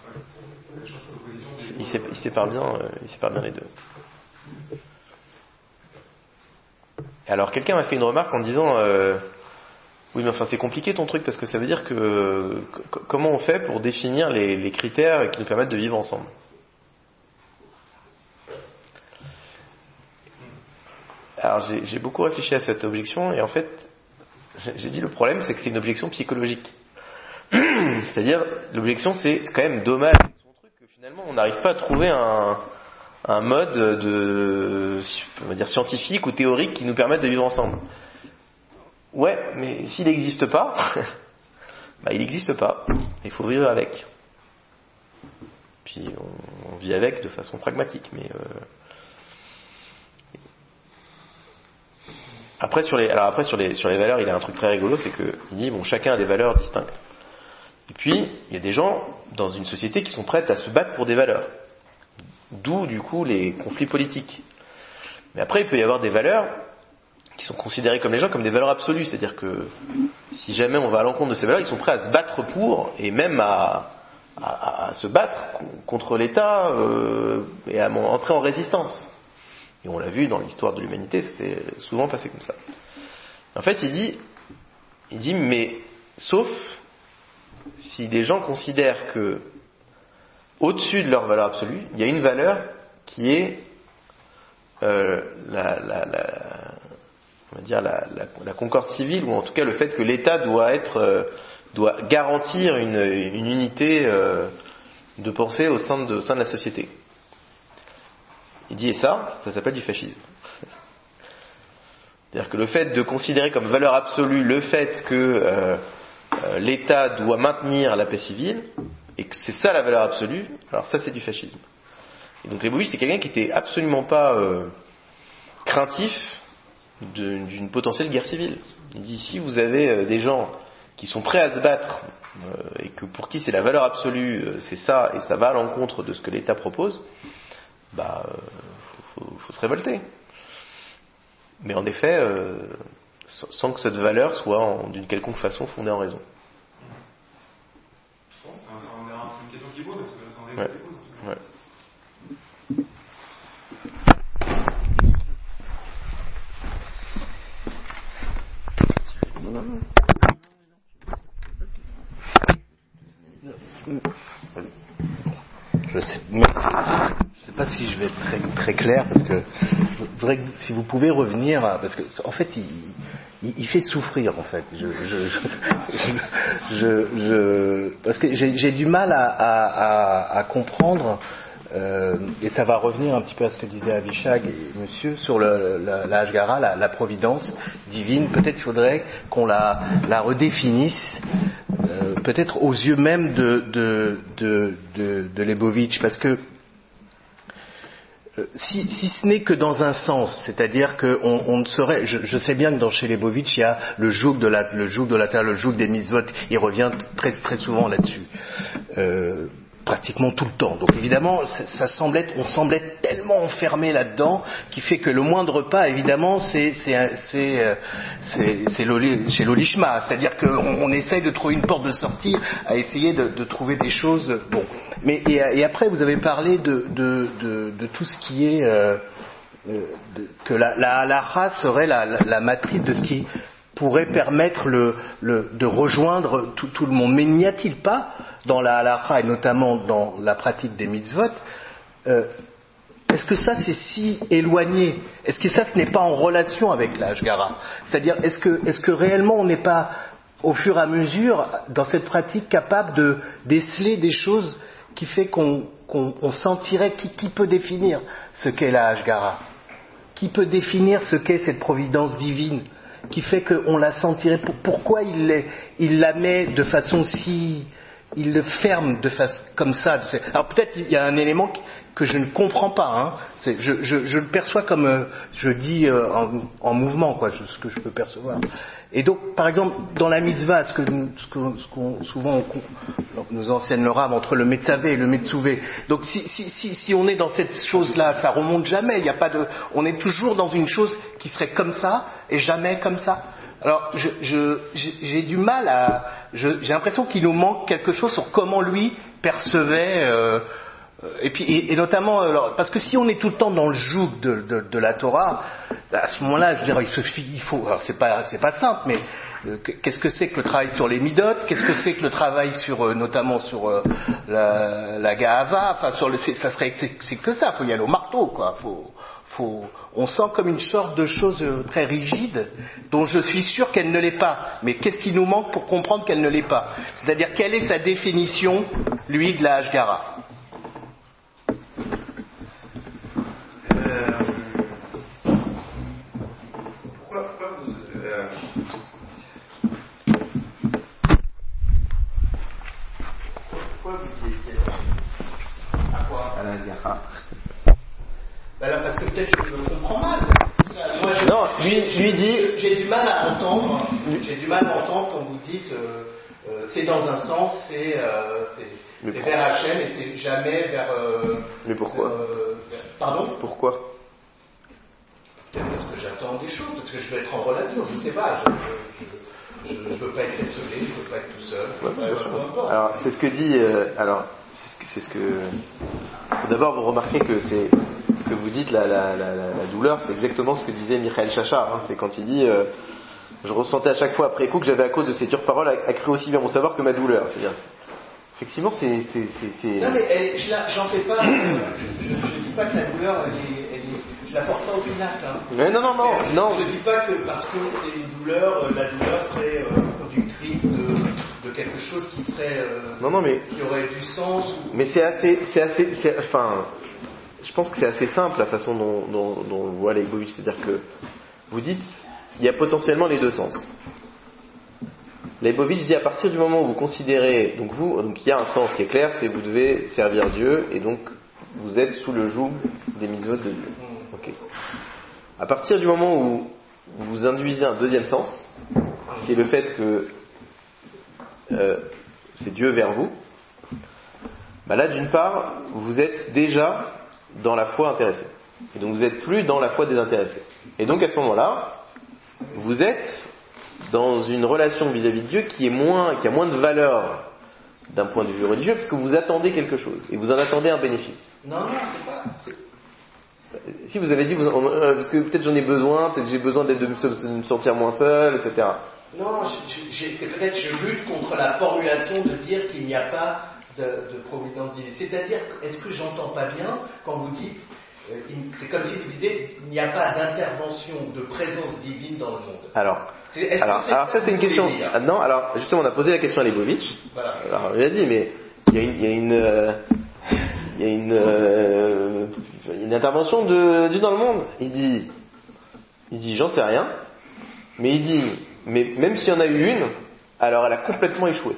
Il sépare, il sépare bien, euh, il sépare bien les deux. Alors quelqu'un m'a fait une remarque en disant euh, oui mais enfin c'est compliqué ton truc parce que ça veut dire que euh, c- comment on fait pour définir les, les critères qui nous permettent de vivre ensemble. Alors j'ai, j'ai beaucoup réfléchi à cette objection et en fait j'ai, j'ai dit le problème c'est que c'est une objection psychologique. C'est-à-dire l'objection c'est, c'est quand même dommage. Finalement, on n'arrive pas à trouver un, un mode de, on va dire scientifique ou théorique qui nous permette de vivre ensemble. Ouais, mais s'il n'existe pas, bah il n'existe pas. Il faut vivre avec. Puis on, on vit avec de façon pragmatique, mais euh... après sur les, alors après sur les sur les valeurs, il a un truc très rigolo, c'est que il dit bon chacun a des valeurs distinctes. Et puis, il y a des gens dans une société qui sont prêts à se battre pour des valeurs. D'où, du coup, les conflits politiques. Mais après, il peut y avoir des valeurs qui sont considérées comme les gens comme des valeurs absolues. C'est-à-dire que si jamais on va à l'encontre de ces valeurs, ils sont prêts à se battre pour, et même à, à, à se battre contre l'État euh, et à entrer en résistance. Et on l'a vu dans l'histoire de l'humanité, c'est souvent passé comme ça. En fait, il dit, il dit, mais sauf si des gens considèrent que au-dessus de leur valeur absolue, il y a une valeur qui est euh, la, la, la, on va dire la, la, la concorde civile, ou en tout cas le fait que l'État doit être, euh, doit garantir une, une unité euh, de pensée au sein de, au sein de la société. Il dit et ça, ça s'appelle du fascisme. C'est-à-dire que le fait de considérer comme valeur absolue le fait que euh, l'État doit maintenir la paix civile, et que c'est ça la valeur absolue, alors ça c'est du fascisme. Et donc Leibovitch c'était quelqu'un qui était absolument pas euh, craintif de, d'une potentielle guerre civile. Il dit si vous avez euh, des gens qui sont prêts à se battre, euh, et que pour qui c'est la valeur absolue, euh, c'est ça, et ça va à l'encontre de ce que l'État propose, bah euh, faut, faut, faut se révolter. Mais en effet, euh, sans que cette valeur soit en, d'une quelconque façon fondée en raison. C'est une question qui vaut, parce que ouais. Ouais. Je sais pas si je vais être très, très clair, parce que je voudrais que si vous pouvez revenir, parce que en fait, il, il, il fait souffrir, en fait. Je, je, je, je, je, je parce que j'ai, j'ai du mal à, à, à, à comprendre. Euh, et ça va revenir un petit peu à ce que disait Avishag et monsieur sur le, la, la Hashgara, la, la providence divine. Peut-être il faudrait qu'on la, la redéfinisse, euh, peut-être aux yeux même de, de, de, de, de Leibovitch, parce que euh, si, si ce n'est que dans un sens, c'est-à-dire qu'on on ne saurait. Je, je sais bien que dans chez Leibovitch il y a le joug de la, le joug de la terre, le joug des mitzvot. Il revient très très souvent là-dessus. Euh, pratiquement tout le temps. Donc évidemment, ça, ça semble être, on semble être tellement enfermé là-dedans, qui fait que le moindre pas, évidemment, c'est c'est c'est c'est, c'est l'oli, chez l'olishma, c'est-à-dire qu'on on essaye de trouver une porte de sortie, à essayer de, de trouver des choses. Bon, mais et, et après, vous avez parlé de de de, de tout ce qui est euh, de, que la la halacha serait la, la, la matrice de ce qui pourrait permettre le, le, de rejoindre tout, tout le monde. Mais n'y a-t-il pas, dans la halacha et notamment dans la pratique des mitzvot, euh, est-ce que ça c'est si éloigné? Est-ce que ça ce n'est pas en relation avec la Hashgara? C'est-à-dire, est-ce que, est-ce que réellement on n'est pas, au fur et à mesure, dans cette pratique, capable de déceler des choses qui fait qu'on, qu'on on sentirait, qui, qui peut définir ce qu'est la Hashgara? Qui peut définir ce qu'est cette providence divine qui fait qu'on la sentirait? Pourquoi il, les, il la met de façon si... il le ferme de façon comme ça? Alors peut-être il y a un élément que je ne comprends pas. Hein. C'est, je, je, je le perçois comme, euh, je dis, euh, en, en mouvement, quoi, je, ce que je peux percevoir. Et donc, par exemple, dans la mitzvah, ce que, nous, ce que ce qu'on, souvent on, nous enseigne le Rav entre le metzavé et le metzouvé. Donc, si, si, si, si on est dans cette chose-là, ça remonte jamais. Il y a pas de, on est toujours dans une chose qui serait comme ça et jamais comme ça. Alors, je, je, j'ai du mal à, je, j'ai l'impression qu'il nous manque quelque chose sur comment lui percevait. Euh, Et puis, et, et notamment, alors, parce que si on est tout le temps dans le joug de, de, de la Torah, à ce moment-là, je veux dire, il suffit, il faut, alors c'est pas, c'est pas simple, mais euh, qu'est-ce que c'est que le travail sur les midot? Qu'est-ce que c'est que le travail sur, euh, notamment sur euh, la, la Gahava? Enfin, sur le, ça serait, c'est, c'est que ça. Faut y aller au marteau, quoi. Faut, faut, on sent comme une sorte de chose très rigide, dont je suis sûr qu'elle ne l'est pas. Mais qu'est-ce qui nous manque pour comprendre qu'elle ne l'est pas? C'est-à-dire, quelle est sa définition, lui, de la Hashgara? Alors parce que peut-être je me comprends mal. Moi, je, non, lui, j'ai, lui dit. J'ai du mal à entendre. J'ai du mal à entendre quand vous dites euh, euh, c'est dans un sens, c'est, euh, c'est, c'est vers Hachem et c'est jamais vers. Euh, Mais pourquoi euh, vers, Pardon. Pourquoi? Peut-être parce que j'attends des choses, parce que je veux être en relation. Je ne sais pas. Je ne veux pas être isolé, je ne veux pas être tout seul. Ouais, pas être, peu alors c'est ce que dit. Euh, alors c'est ce que. C'est ce que... D'abord, vous remarquez que c'est. Ce que vous dites, la, la, la, la douleur, c'est exactement ce que disait Michael Chachar. Hein. C'est quand il dit euh, je ressentais à chaque fois après coup que j'avais, à cause de ces dures paroles, accru aussi bien mon savoir que ma douleur. C'est-à-dire, effectivement, c'est, c'est, c'est, c'est... Non, mais elle, je la, j'en fais pas. Euh, je ne dis pas que la douleur, elle est, elle est, je la porte pas au pinacle. Hein. Mais non, non, non. Je, non. Je ne dis pas que parce que c'est une douleur, la douleur serait euh, productrice de, de quelque chose qui serait. Euh, non, non, mais. Qui aurait du sens. Ou... Mais c'est assez. C'est assez c'est, enfin. Je pense que c'est assez simple la façon dont, dont, dont on voit Leibovitch, c'est-à-dire que vous dites il y a potentiellement les deux sens. Leibovitch dit à partir du moment où vous considérez, donc vous, donc il y a un sens qui est clair, c'est vous devez servir Dieu et donc vous êtes sous le joug des mitzvot de Dieu. Okay. À partir du moment où vous induisez un deuxième sens, qui est le fait que euh, c'est Dieu vers vous, bah là d'une part vous êtes déjà dans la foi intéressée. Et donc vous n'êtes plus dans la foi désintéressée. Et donc à ce moment-là, vous êtes dans une relation vis-à-vis de Dieu qui est moins, qui a moins de valeur d'un point de vue religieux, parce que vous attendez quelque chose, et vous en attendez un bénéfice. Non, non, c'est pas... C'est... Si vous avez dit, vous, euh, parce que peut-être j'en ai besoin, peut-être j'ai besoin d'être, de, me, de me sentir moins seul, et cetera. Non, je, je, c'est peut-être je lutte contre la formulation de dire qu'il n'y a pas de, de providence divine. C'est-à-dire, est-ce que j'entends pas bien quand vous dites, euh, c'est comme si vous disiez, il n'y a pas d'intervention, de présence divine dans le monde. Alors, c'est, est-ce alors, que c'est alors ça, ça c'est une question. Ah, non, alors justement, on a posé la question à Leibovitch. Voilà. Alors, on lui a dit, mais il y a une, il y a une, euh, il y a une, euh, une intervention de Dieu dans le monde. Il dit, il dit, j'en sais rien. Mais il dit, mais même s'il y en a eu une, alors elle a complètement échoué.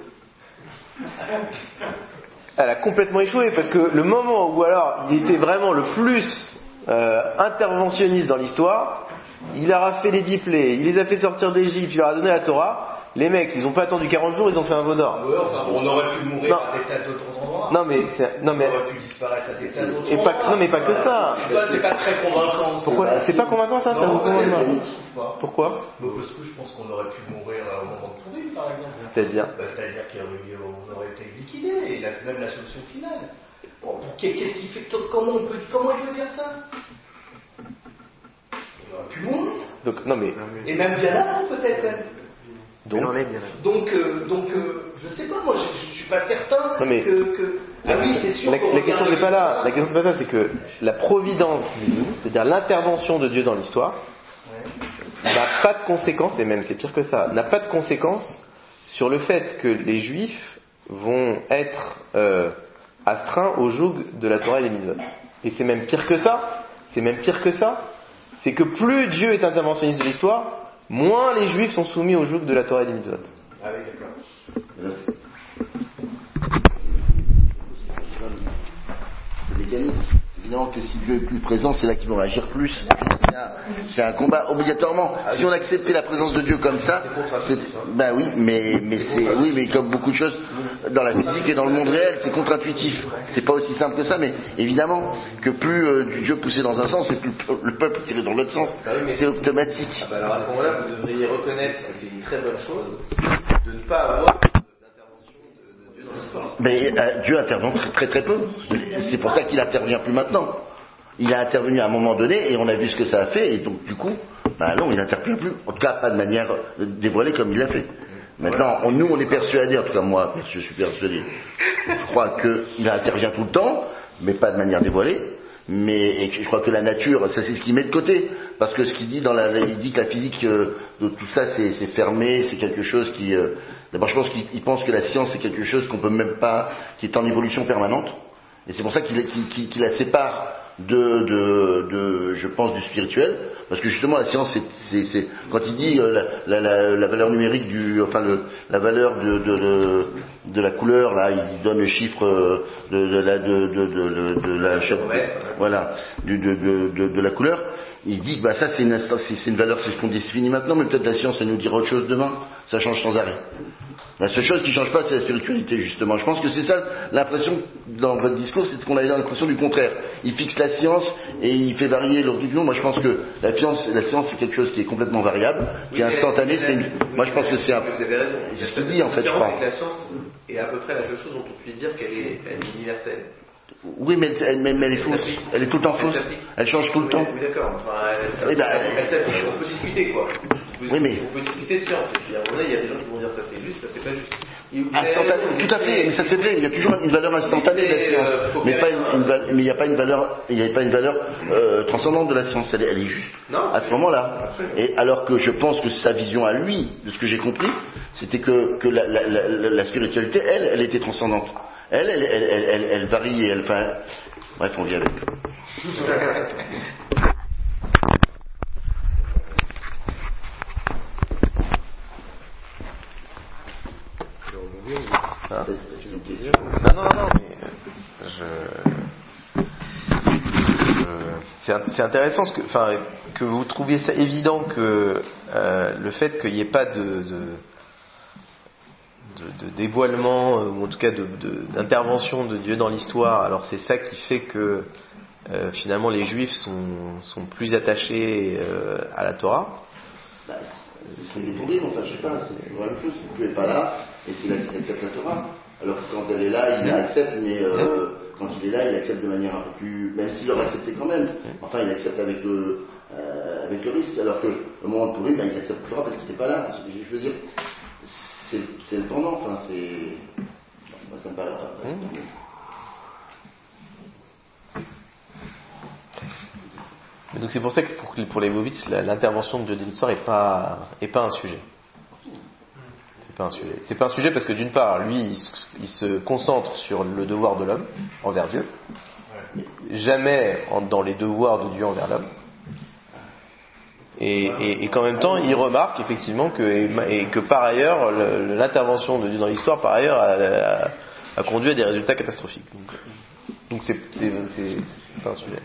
Elle a complètement échoué parce que le moment où alors il était vraiment le plus euh, interventionniste dans l'histoire, il leur a fait les dix plaies, il les a fait sortir d'Égypte, il leur a donné la Torah. Les mecs, ils n'ont pas attendu quarante jours, ils ont fait un veau d'or. Ouais, enfin, on aurait pu mourir Non. à des tas d'autres endroits. Non mais c'est, non mais On aurait pu disparaître à des tas d'autres et endroits. pas, non mais pas que ça. C'est pas, c'est pas très convaincant. Pourquoi pas- c'est pas convaincant ça, ça vous Non, convainc pas Pourquoi Pourquoi Bah, parce que je pense qu'on aurait pu mourir au moment de Pourim, par exemple. C'est-à-dire Bah, c'est-à-dire qu'on aurait été liquidé, et la, même la solution finale. Bon, pour- qu'est-ce qui fait, comment on peut, comment on peut dire ça? On aurait pu mourir. Donc non mais Et même bien avant, peut-être même. donc Donc, euh, donc euh, je sais pas, moi, je, je suis pas certain Non, mais- que, que... Ah oui, c'est sûr. La, qu'on la question regarde c'est pas là. La l'histoire. question c'est pas ça, c'est que la providence divine, c'est-à-dire l'intervention de Dieu dans l'histoire, Ouais. n'a pas de conséquences, et même c'est pire que ça, n'a pas de conséquences sur le fait que les Juifs vont être euh, astreints au joug de la Torah et des mitzvot. Et c'est même pire que ça. C'est même pire que ça. C'est que plus Dieu est interventionniste de l'histoire, moins les Juifs sont soumis au joug de la Torah et des mitzvot. Ah oui, d'accord. C'est mécanique. Évidemment que si Dieu est plus présent, c'est là qu'ils vont agir plus. C'est un, c'est un combat obligatoirement. Si on acceptait la présence de Dieu comme ça, c'est, ben oui, mais, mais c'est, oui, mais comme beaucoup de choses dans la physique et dans le monde réel, c'est contre-intuitif. C'est pas aussi simple que ça, mais évidemment que plus euh, du Dieu poussé dans un sens, et plus le peuple tiré dans l'autre sens. C'est automatique. Ah bah alors à ce moment-là, vous devriez reconnaître que c'est une très bonne chose de ne pas avoir d'intervention de, de Dieu dans l'histoire. Mais euh, Dieu intervient très très très peu. C'est pour ça qu'il intervient plus maintenant. Il a intervenu à un moment donné et on a vu ce que ça a fait et donc du coup, bah non, il n'intervient plus. En tout cas, pas de manière dévoilée comme il l'a fait. Maintenant, on, nous, on est persuadés, en tout cas moi, je suis persuadé, je crois qu'il intervient tout le temps, mais pas de manière dévoilée. Mais et je crois que la nature, ça c'est ce qu'il met de côté, parce que ce qu'il dit dans la, il dit que la physique euh, de tout ça c'est, c'est fermé, c'est quelque chose qui, euh, d'abord je pense qu'il il pense que la science c'est quelque chose qu'on peut même pas, qui est en évolution permanente, et c'est pour ça qu'il, qu'il, qu'il, qu'il la sépare de, de, de, je pense, du spirituel, parce que justement la science, c'est, c'est, c'est quand il dit euh, la, la, la, la valeur numérique du, enfin le, la valeur de, de, de, de la couleur, là, il donne le chiffre euh, de, de la, de, de, de, de la, voilà, du, de, de, de, de la couleur. Il dit que bah ça c'est une, c'est, c'est une valeur, c'est ce qu'on définit maintenant, mais peut-être la science elle nous dira autre chose demain. Ça change sans arrêt. La seule chose qui change pas, c'est la spiritualité justement. Je pense que c'est ça l'impression dans votre discours, c'est qu'on a l'impression du contraire. Il fixe la science et il fait varier l'opinion. Moi je pense que la science, la science c'est quelque chose qui est complètement variable, qui est instantané. C'est une... Moi je pense que c'est un. Vous avez raison. C'est ce qu'il dit en fait. Je La crois. différence, c'est que la science est à peu près la seule chose dont on puisse dire qu'elle est, elle est universelle. Oui, mais elle, mais, mais elle est fausse. Elle est tout le temps fausse. Elle change tout le temps. Oui, d'accord. Enfin, elle, Eh ben, elle, elle s'applique. On peut discuter, quoi. On peut, Oui, mais- on peut discuter de science. Et puis à un moment donné, il y a des gens qui vont dire ça c'est juste, ça c'est pas juste. Instantané, tout à fait, mais ça c'est vrai, il y a toujours une valeur instantanée de la science, mais pas une, une val- mais il n'y a pas une valeur, il n'y a pas une valeur euh, transcendante de la science, elle est, elle est juste Non. à ce moment-là. Et alors que je pense que sa vision à lui, de ce que j'ai compris, c'était que, que la, la, la, la spiritualité, elle, elle était transcendante. Elle, elle, elle, elle, elle, elle varie, elle, enfin, bref, on vient avec. Ah. Non, non, non, non, mais je... je... C'est, c'est intéressant ce que, enfin, que vous trouviez ça évident que euh, le fait qu'il n'y ait pas de, de, de, de dévoilement, euh, ou en tout cas de, de, d'intervention de Dieu dans l'histoire, alors c'est ça qui fait que euh, finalement les Juifs sont, sont plus attachés euh, à la Torah. Bah, c'est des pourris, enfin je sais pas, c'est toujours la même chose. Dieu n'est pas là, et c'est là qu'il accepte la Torah. Alors que quand elle est là, il accepte, mais euh, quand il est là, il accepte de manière un peu plus. Même s'il l'aurait accepté quand même, enfin il accepte avec le, euh, avec le risque. Alors que le moment de pourrir, ben, il accepte la Torah parce qu'il n'était pas là. Je veux dire, c'est, c'est le pendant, enfin c'est. Ça me paraît pas. Mmh. Donc c'est pour ça que pour, pour Leibowitz, l'intervention de Dieu dans l'histoire est pas est pas un sujet. C'est pas un sujet. C'est pas un sujet parce que d'une part, lui, il se, il se concentre sur le devoir de l'homme envers Dieu, jamais en, dans les devoirs de Dieu envers l'homme. Et, et, et qu'en même temps, il remarque effectivement que, et que par ailleurs, le, l'intervention de Dieu dans l'histoire, par ailleurs, a, a, a conduit à des résultats catastrophiques. Donc, donc c'est, c'est, c'est, c'est pas un sujet.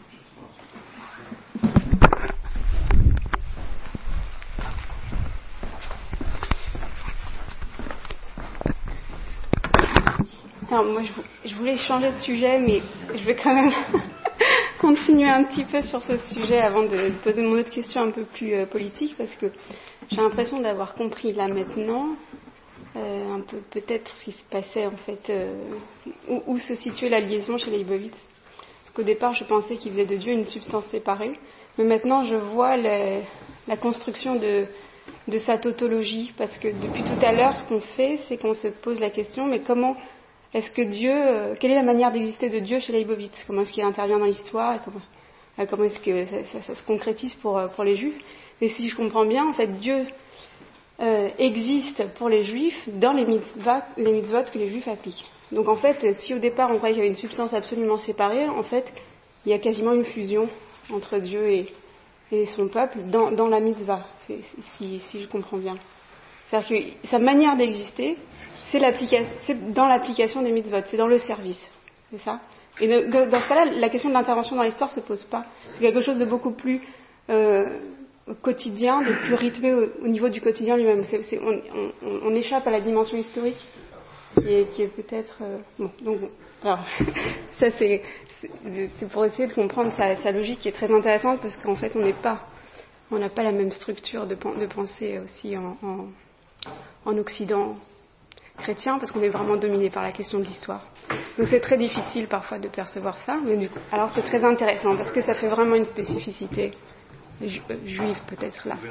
Alors moi, je voulais changer de sujet, mais je vais quand même continuer un petit peu sur ce sujet avant de poser mon autre question un peu plus euh, politique, parce que j'ai l'impression d'avoir compris là maintenant euh, un peu peut-être ce qui se passait en fait, euh, où, où se situait la liaison chez Leibowitz. Parce qu'au départ, je pensais qu'il faisait de Dieu une substance séparée, mais maintenant je vois la, la construction de, de sa tautologie, parce que depuis tout à l'heure, ce qu'on fait, c'est qu'on se pose la question, mais comment est-ce que Dieu, euh, quelle est la manière d'exister de Dieu chez Leibowitz? Comment est-ce qu'il intervient dans l'histoire et comment, euh, comment est-ce que ça, ça, ça se concrétise pour, euh, pour les Juifs? Et si je comprends bien, en fait, Dieu euh, existe pour les Juifs dans les mitzvot, les mitzvot que les Juifs appliquent. Donc en fait, si au départ on croyait qu'il y avait une substance absolument séparée, en fait, il y a quasiment une fusion entre Dieu et, et son peuple dans, dans la mitzvah, c'est, si, si je comprends bien. C'est-à-dire que sa manière d'exister, C'est, l'application, c'est dans l'application des mitzvot, c'est dans le service, c'est ça. Et de, dans ce cas-là, la question de l'intervention dans l'histoire se pose pas. C'est quelque chose de beaucoup plus euh, quotidien, de plus rythmé au, au niveau du quotidien lui-même. C'est, c'est, on, on, on échappe à la dimension historique, qui est, qui est peut-être euh, bon. Donc bon, alors ça c'est, c'est, c'est pour essayer de comprendre sa, sa logique qui est très intéressante, parce qu'en fait on n'est pas, on n'a pas la même structure de, de pensée aussi en, en, en Occident chrétien, parce qu'on est vraiment dominé par la question de l'histoire. Donc c'est très difficile parfois de percevoir ça, mais du coup, alors c'est très intéressant parce que ça fait vraiment une spécificité ju- juive peut-être là.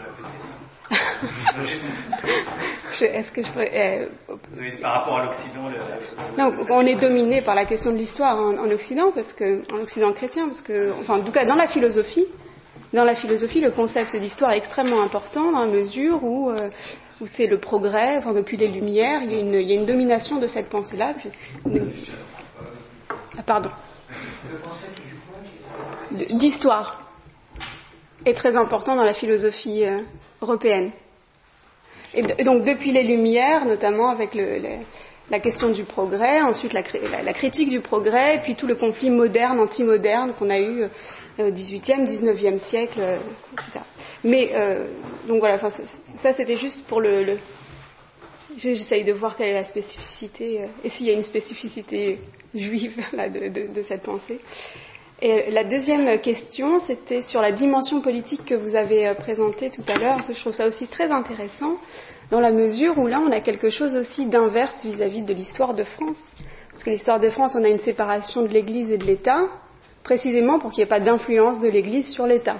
je, est-ce que je pourrais, euh, oui, par rapport à l'Occident, le... non, on est dominé par la question de l'histoire en, en Occident, parce que en Occident chrétien, parce que, enfin, en tout cas dans la philosophie, dans la philosophie, le concept d'histoire est extrêmement important dans la mesure où euh, où c'est le progrès, enfin depuis les Lumières, il y a une, il y a une domination de cette pensée-là. Ah, pardon. D'histoire est très important dans la philosophie euh, européenne. Et, et donc depuis les Lumières, notamment avec le, le, la question du progrès, ensuite la, la, la critique du progrès, et puis tout le conflit moderne, anti-moderne qu'on a eu au dix-huitième, dix-neuvième siècle, euh, et cetera. Mais euh, donc voilà, enfin, ça c'était juste pour le, le... J'essaye de voir quelle est la spécificité, euh, et s'il y a une spécificité juive là, de, de, de cette pensée. Et la deuxième question, c'était sur la dimension politique que vous avez euh, présentée tout à l'heure. Je trouve ça aussi très intéressant, dans la mesure où là on a quelque chose aussi d'inverse vis-à-vis de l'histoire de France. Parce que l'histoire de France, on a une séparation de l'Église et de l'État, précisément pour qu'il n'y ait pas d'influence de l'Église sur l'État.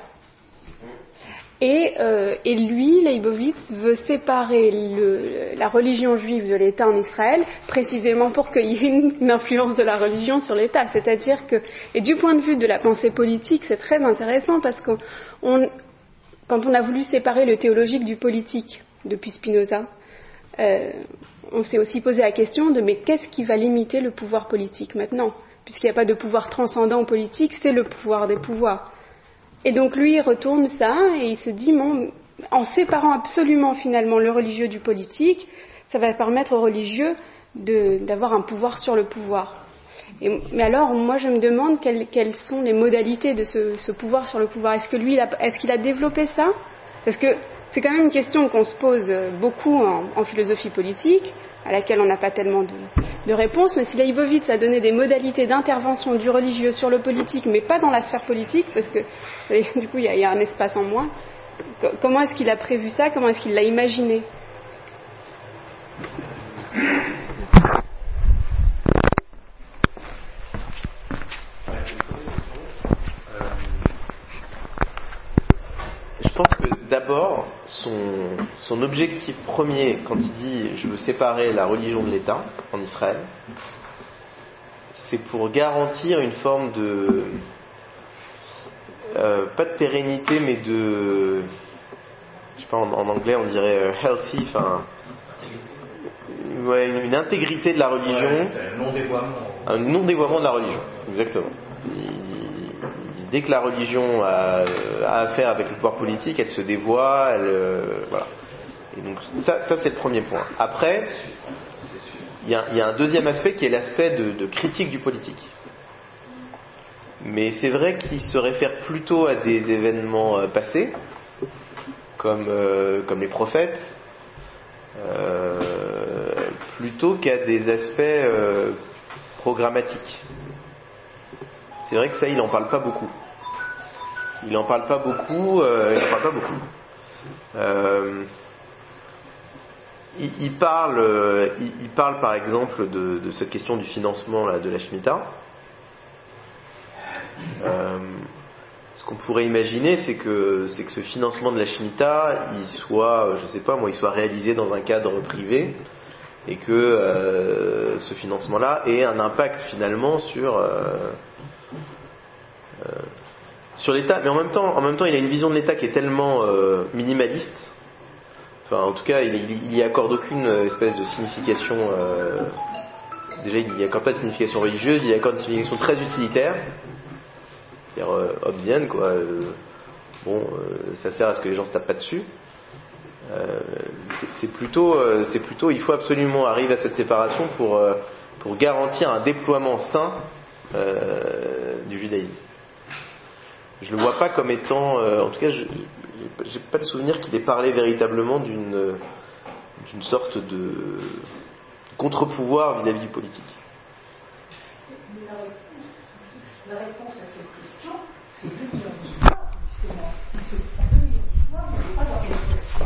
Et, euh, et lui, Leibowitz, veut séparer le, la religion juive de l'État en Israël, précisément pour qu'il y ait une, une influence de la religion sur l'État. C'est-à-dire que, et du point de vue de la pensée politique, c'est très intéressant, parce que on, quand on a voulu séparer le théologique du politique, depuis Spinoza, euh, on s'est aussi posé la question de mais qu'est-ce qui va limiter le pouvoir politique maintenant ? Puisqu'il n'y a pas de pouvoir transcendant politique, c'est le pouvoir des pouvoirs. Et donc lui, il retourne ça et il se dit, bon, en séparant absolument finalement le religieux du politique, ça va permettre aux religieux de, d'avoir un pouvoir sur le pouvoir. Et, mais alors, moi, je me demande quelles, quelles sont les modalités de ce, ce pouvoir sur le pouvoir. Est-ce que lui, il a, est-ce qu'il a développé ça ? Parce que c'est quand même une question qu'on se pose beaucoup en, en philosophie politique, à laquelle on n'a pas tellement de, de réponse, mais si Leibowitz a donné des modalités d'intervention du religieux sur le politique, mais pas dans la sphère politique, parce que du coup il y a, il y a un espace en moins, comment est-ce qu'il a prévu ça ? Comment est-ce qu'il l'a imaginé ? Je pense que d'abord, son, son objectif premier, quand il dit « je veux séparer la religion de l'État en Israël », c'est pour garantir une forme de... Euh, pas de pérennité, mais de... Je sais pas, en, en anglais on dirait euh, healthy, enfin... Ouais, une, une intégrité de la religion. Ouais, c'est un non-dévoiement. Un non-dévoiement de la religion, exactement. Il, il, dès que la religion a, a affaire avec le pouvoir politique, elle se dévoie, elle... Euh, voilà. Et donc ça, ça c'est le premier point. Après, il y a, il y a un deuxième aspect qui est l'aspect de, de critique du politique. Mais c'est vrai qu'il se réfère plutôt à des événements euh, passés, comme, euh, comme les prophètes, euh, plutôt qu'à des aspects euh, programmatiques. C'est vrai que ça, il n'en parle pas beaucoup. Il n'en parle pas beaucoup. Euh, il en parle pas beaucoup. Euh, il, il, parle, euh, il, il parle par exemple de, de cette question du financement là, de la Shemitah. Euh, ce qu'on pourrait imaginer, c'est que, c'est que ce financement de la Shemitah, il soit, je sais pas moi, il soit réalisé dans un cadre privé, et que euh, ce financement-là ait un impact finalement sur euh, euh, sur l'État. Mais en même temps, en même temps, il a une vision de l'État qui est tellement euh, minimaliste. Enfin, en tout cas, il, il, il y accorde aucune espèce de signification. Euh, déjà, il n'y accorde pas de signification religieuse, il y accorde une signification très utilitaire. C'est-à-dire euh, hobbesienne, quoi. Euh, bon, euh, ça sert à ce que les gens se tapent pas dessus. Euh, c'est, c'est plutôt, euh, c'est plutôt, il faut absolument arriver à cette séparation pour euh, pour garantir un déploiement sain euh, du judaïsme. Je le vois pas comme étant, euh, en tout cas, je, j'ai pas de souvenir qu'il ait parlé véritablement d'une d'une sorte de contre-pouvoir vis-à-vis du politique. La réponse à cette question, c'est deux millions d'histoires, justement. Puisque en deux millions d'histoires, il n'y avait pas d'organisation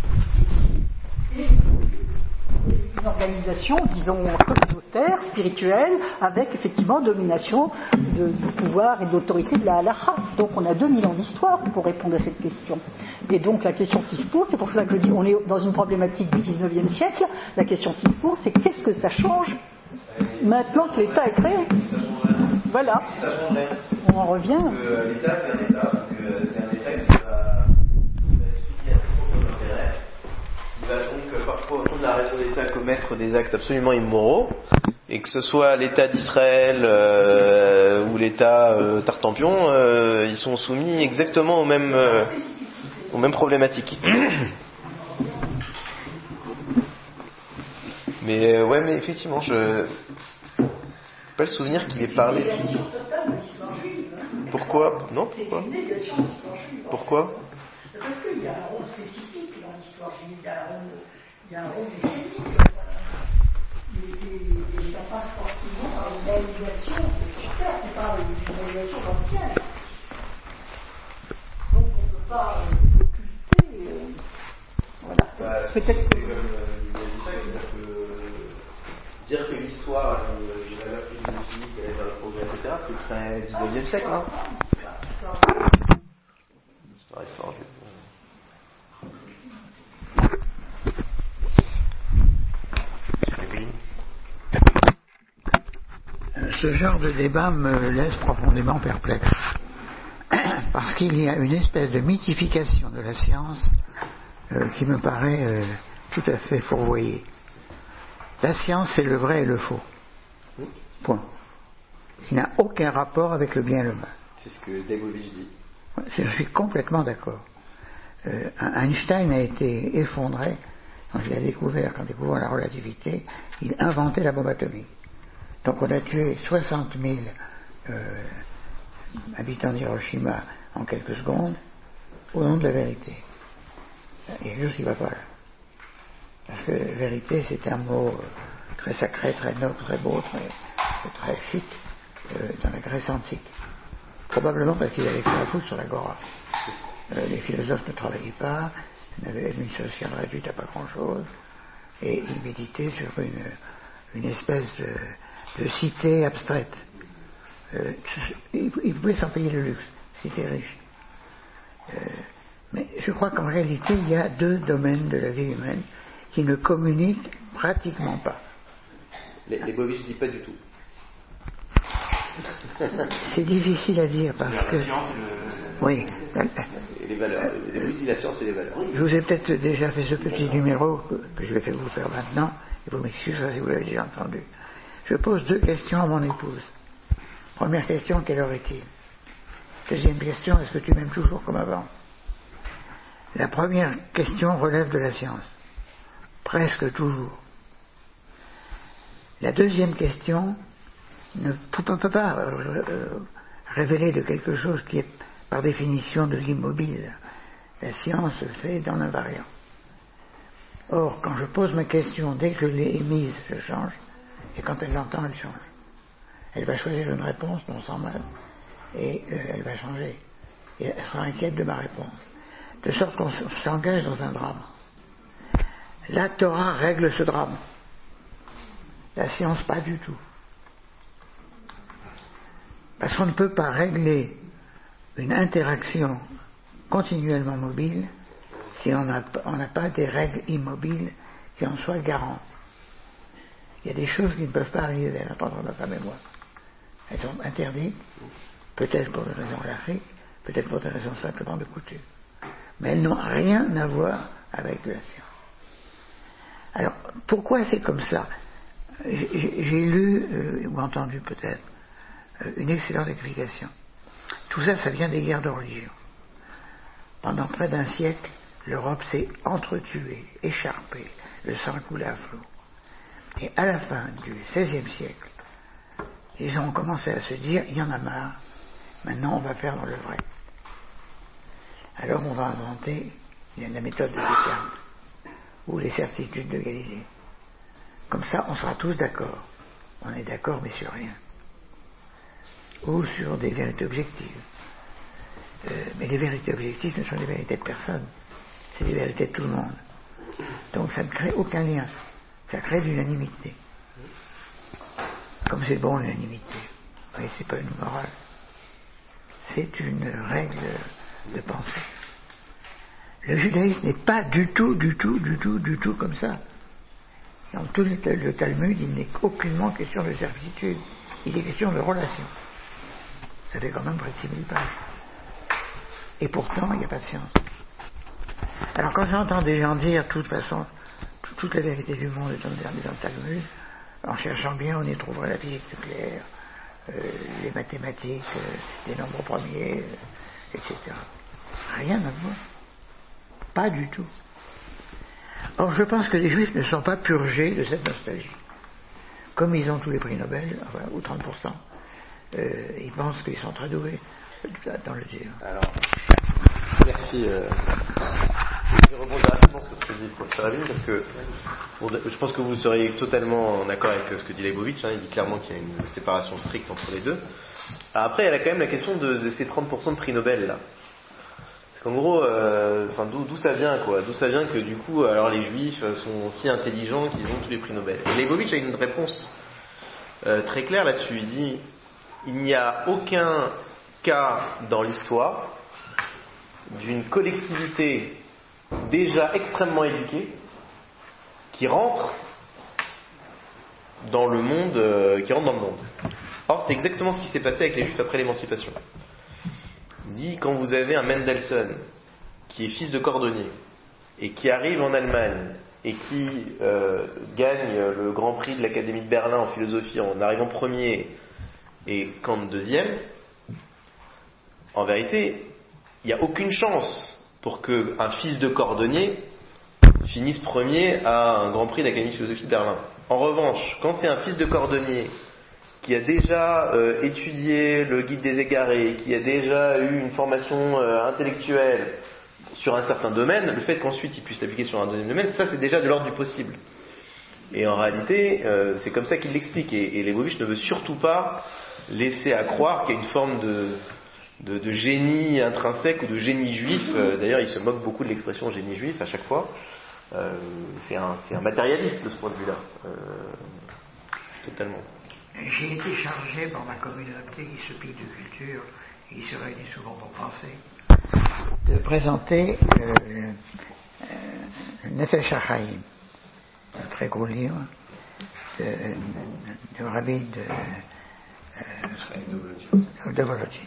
politique et une organisation, disons, communautaire, spirituelle, avec effectivement domination de, du pouvoir et de l'autorité de la halakha. Donc on a deux mille ans d'histoire pour répondre à cette question. Et donc la question qui se pose, c'est pour ça que je dis on est dans une problématique du dix-neuvième siècle, la question qui se pose, c'est qu'est-ce que ça change maintenant que l'État est créé? Voilà. On en revient. Que l'État, c'est un État, donc euh, c'est un État qui va, qui va subir ses propres intérêts, qui va donc euh, parfois autour de la raison de l'État commettre des actes absolument immoraux, et que ce soit l'État d'Israël euh, ou l'État euh, Tartampion, euh, ils sont soumis exactement aux mêmes, euh, aux mêmes problématiques. Mais euh, ouais, mais effectivement, je pas le souvenir qu'il ait parlé. Pourquoi? Non, pourquoi? Pourquoi? Parce qu'il y a un rôle spécifique dans l'histoire juive, il y a un rôle, il y a un rôle messianique. Et, et ça passe forcément par une réalisation sur terre, c'est pas une réalisation ancienne. Donc on ne peut pas occulter. Euh, voilà. Bah, peut-être que. C'est comme euh, ça, c'est-à-dire que. Dire que l'histoire a une valeur philosophique, elle est vers le progrès, et cetera, c'est très dix-neuvième siècle, non? Histoire est forte. Ce genre de débat me laisse profondément perplexe. Parce qu'il y a une espèce de mythification de la science euh, qui me paraît euh, tout à fait fourvoyée. La science, c'est le vrai et le faux. Point. Il n'a aucun rapport avec le bien et le mal. C'est ce que Leibovitch dit. Je suis complètement d'accord. Euh, Einstein a été effondré quand il a découvert, quand il a découvert la relativité, il a inventé la bombe atomique. Donc on a tué soixante mille euh, habitants d'Hiroshima en quelques secondes au nom de la vérité. Il y a quelque chose qui ne va pas là. Parce que vérité, c'est un mot euh, très sacré, très noble, très beau, très, très chic euh, dans la Grèce antique. Probablement parce qu'il avait fait la foutre sur l'agora. Euh, les philosophes ne travaillaient pas, n'avaient une sociale réduite à pas grand-chose, et ils méditaient sur une, une espèce de, de cité abstraite. Euh, ils, ils pouvaient s'en payer le luxe, cité riche. Euh, Mais je crois qu'en réalité, il y a deux domaines de la vie humaine qui ne communiquent pratiquement pas. Les, les Bovich ne disent pas du tout. C'est difficile à dire parce la que... science et le... Oui. Et les valeurs. Les Bovich disent la science et les valeurs. Je vous ai peut-être déjà fait ce petit numéro que, que je vais vous faire maintenant, et vous m'excuserez si vous l'avez déjà entendu. Je pose deux questions à mon épouse. Première question, quelle heure est-il? Deuxième question, est-ce que tu m'aimes toujours comme avant? La première question relève de la science. Presque toujours. La deuxième question ne peut pas euh, révéler de quelque chose qui est par définition de l'immobile. La science se fait dans l'invariant. Or, quand je pose ma question, dès que je l'ai émise, je change, et quand elle l'entend, elle change. Elle va choisir une réponse, non sans mal, et euh, elle va changer. Et elle sera inquiète de ma réponse. De sorte qu'on s'engage dans un drame. La Torah règle ce drame. La science, pas du tout. Parce qu'on ne peut pas régler une interaction continuellement mobile si on n'a on n'a pas des règles immobiles qui en soient garantes. Il y a des choses qui ne peuvent pas arriver à l'entendre de ma mémoire. Elles sont interdites, peut-être pour des raisons graphiques, peut-être pour des raisons simplement de coutume. Mais elles n'ont rien à voir avec la science. Alors, pourquoi c'est comme ça? J'ai, j'ai lu, euh, ou entendu peut-être, euh, une excellente explication. Tout ça, ça vient des guerres de religion. Pendant près d'un siècle, l'Europe s'est entretuée, écharpée, le sang coulait à flot. Et à la fin du seizième siècle, les gens ont commencé à se dire, il y en a marre, maintenant on va faire dans le vrai. Alors on va inventer la méthode de Descartes, ou les certitudes de Galilée. Comme ça, on sera tous d'accord. On est d'accord, mais sur rien. Ou sur des vérités objectives. Euh, mais les vérités objectives ne sont des vérités de personne. C'est des vérités de tout le monde. Donc ça ne crée aucun lien. Ça crée de l'unanimité. Comme c'est bon l'unanimité. Oui, c'est pas une morale. C'est une règle de pensée. Le judaïsme n'est pas du tout, du tout, du tout, du tout comme ça. Dans tout le Talmud, il n'est aucunement question de certitude. Il est question de relation. Ça fait quand même près de six mille pages. Et pourtant, il n'y a pas de science. Alors quand j'entends des gens dire, de toute façon, toute la vérité du monde est dans le Talmud, en cherchant bien, on y trouverait la physique nucléaire, euh, les mathématiques, euh, les nombres premiers, euh, et cetera. Rien à voir. Pas du tout. Or, je pense que les Juifs ne sont pas purgés de cette nostalgie. Comme ils ont tous les prix Nobel, enfin, ou trente pour cent, euh, ils pensent qu'ils sont très doués dans le dire. Alors, merci. Euh, je vais rebondir rapidement sur ce que dit le professeur Rabin, parce que bon, je pense que vous seriez totalement en accord avec ce que dit Leibovitch. Hein, il dit clairement qu'il y a une séparation stricte entre les deux. Alors après, il y a quand même la question de, de ces trente pour cent de prix Nobel, là. En gros, euh, enfin, d'où, d'où ça vient, quoi? D'où ça vient que du coup, alors les Juifs sont si intelligents qu'ils ont tous les prix Nobel. Et Leibovitch a une réponse euh, très claire là-dessus. Il dit il n'y a aucun cas dans l'histoire d'une collectivité déjà extrêmement éduquée qui rentre dans le monde, euh, qui rentre dans le monde. Or, c'est exactement ce qui s'est passé avec les Juifs après l'émancipation. Il dit, quand vous avez un Mendelssohn qui est fils de cordonnier et qui arrive en Allemagne et qui euh, gagne le Grand Prix de l'Académie de Berlin en philosophie en arrivant premier et Kant deuxième, en vérité, il n'y a aucune chance pour qu'un fils de cordonnier finisse premier à un Grand Prix d'Académie de philosophie de Berlin. En revanche, quand c'est un fils de cordonnier qui a déjà euh, étudié le Guide des égarés, qui a déjà eu une formation euh, intellectuelle sur un certain domaine, le fait qu'ensuite il puisse l'appliquer sur un deuxième domaine, ça c'est déjà de l'ordre du possible. Et en réalité, euh, c'est comme ça qu'il l'explique. Et, et Leibovitch ne veut surtout pas laisser à croire qu'il y a une forme de, de, de génie intrinsèque ou de génie juif. Euh, d'ailleurs, il se moque beaucoup de l'expression génie juif à chaque fois. Euh, c'est, un, c'est un matérialiste de ce point de vue-là. Euh, totalement. J'ai été chargé par ma communauté qui se pique de culture et qui se réunit souvent pour penser, de de présenter euh, le Nefesh HaChaim, un très gros livre de, du rabbi de, euh, de Volodine.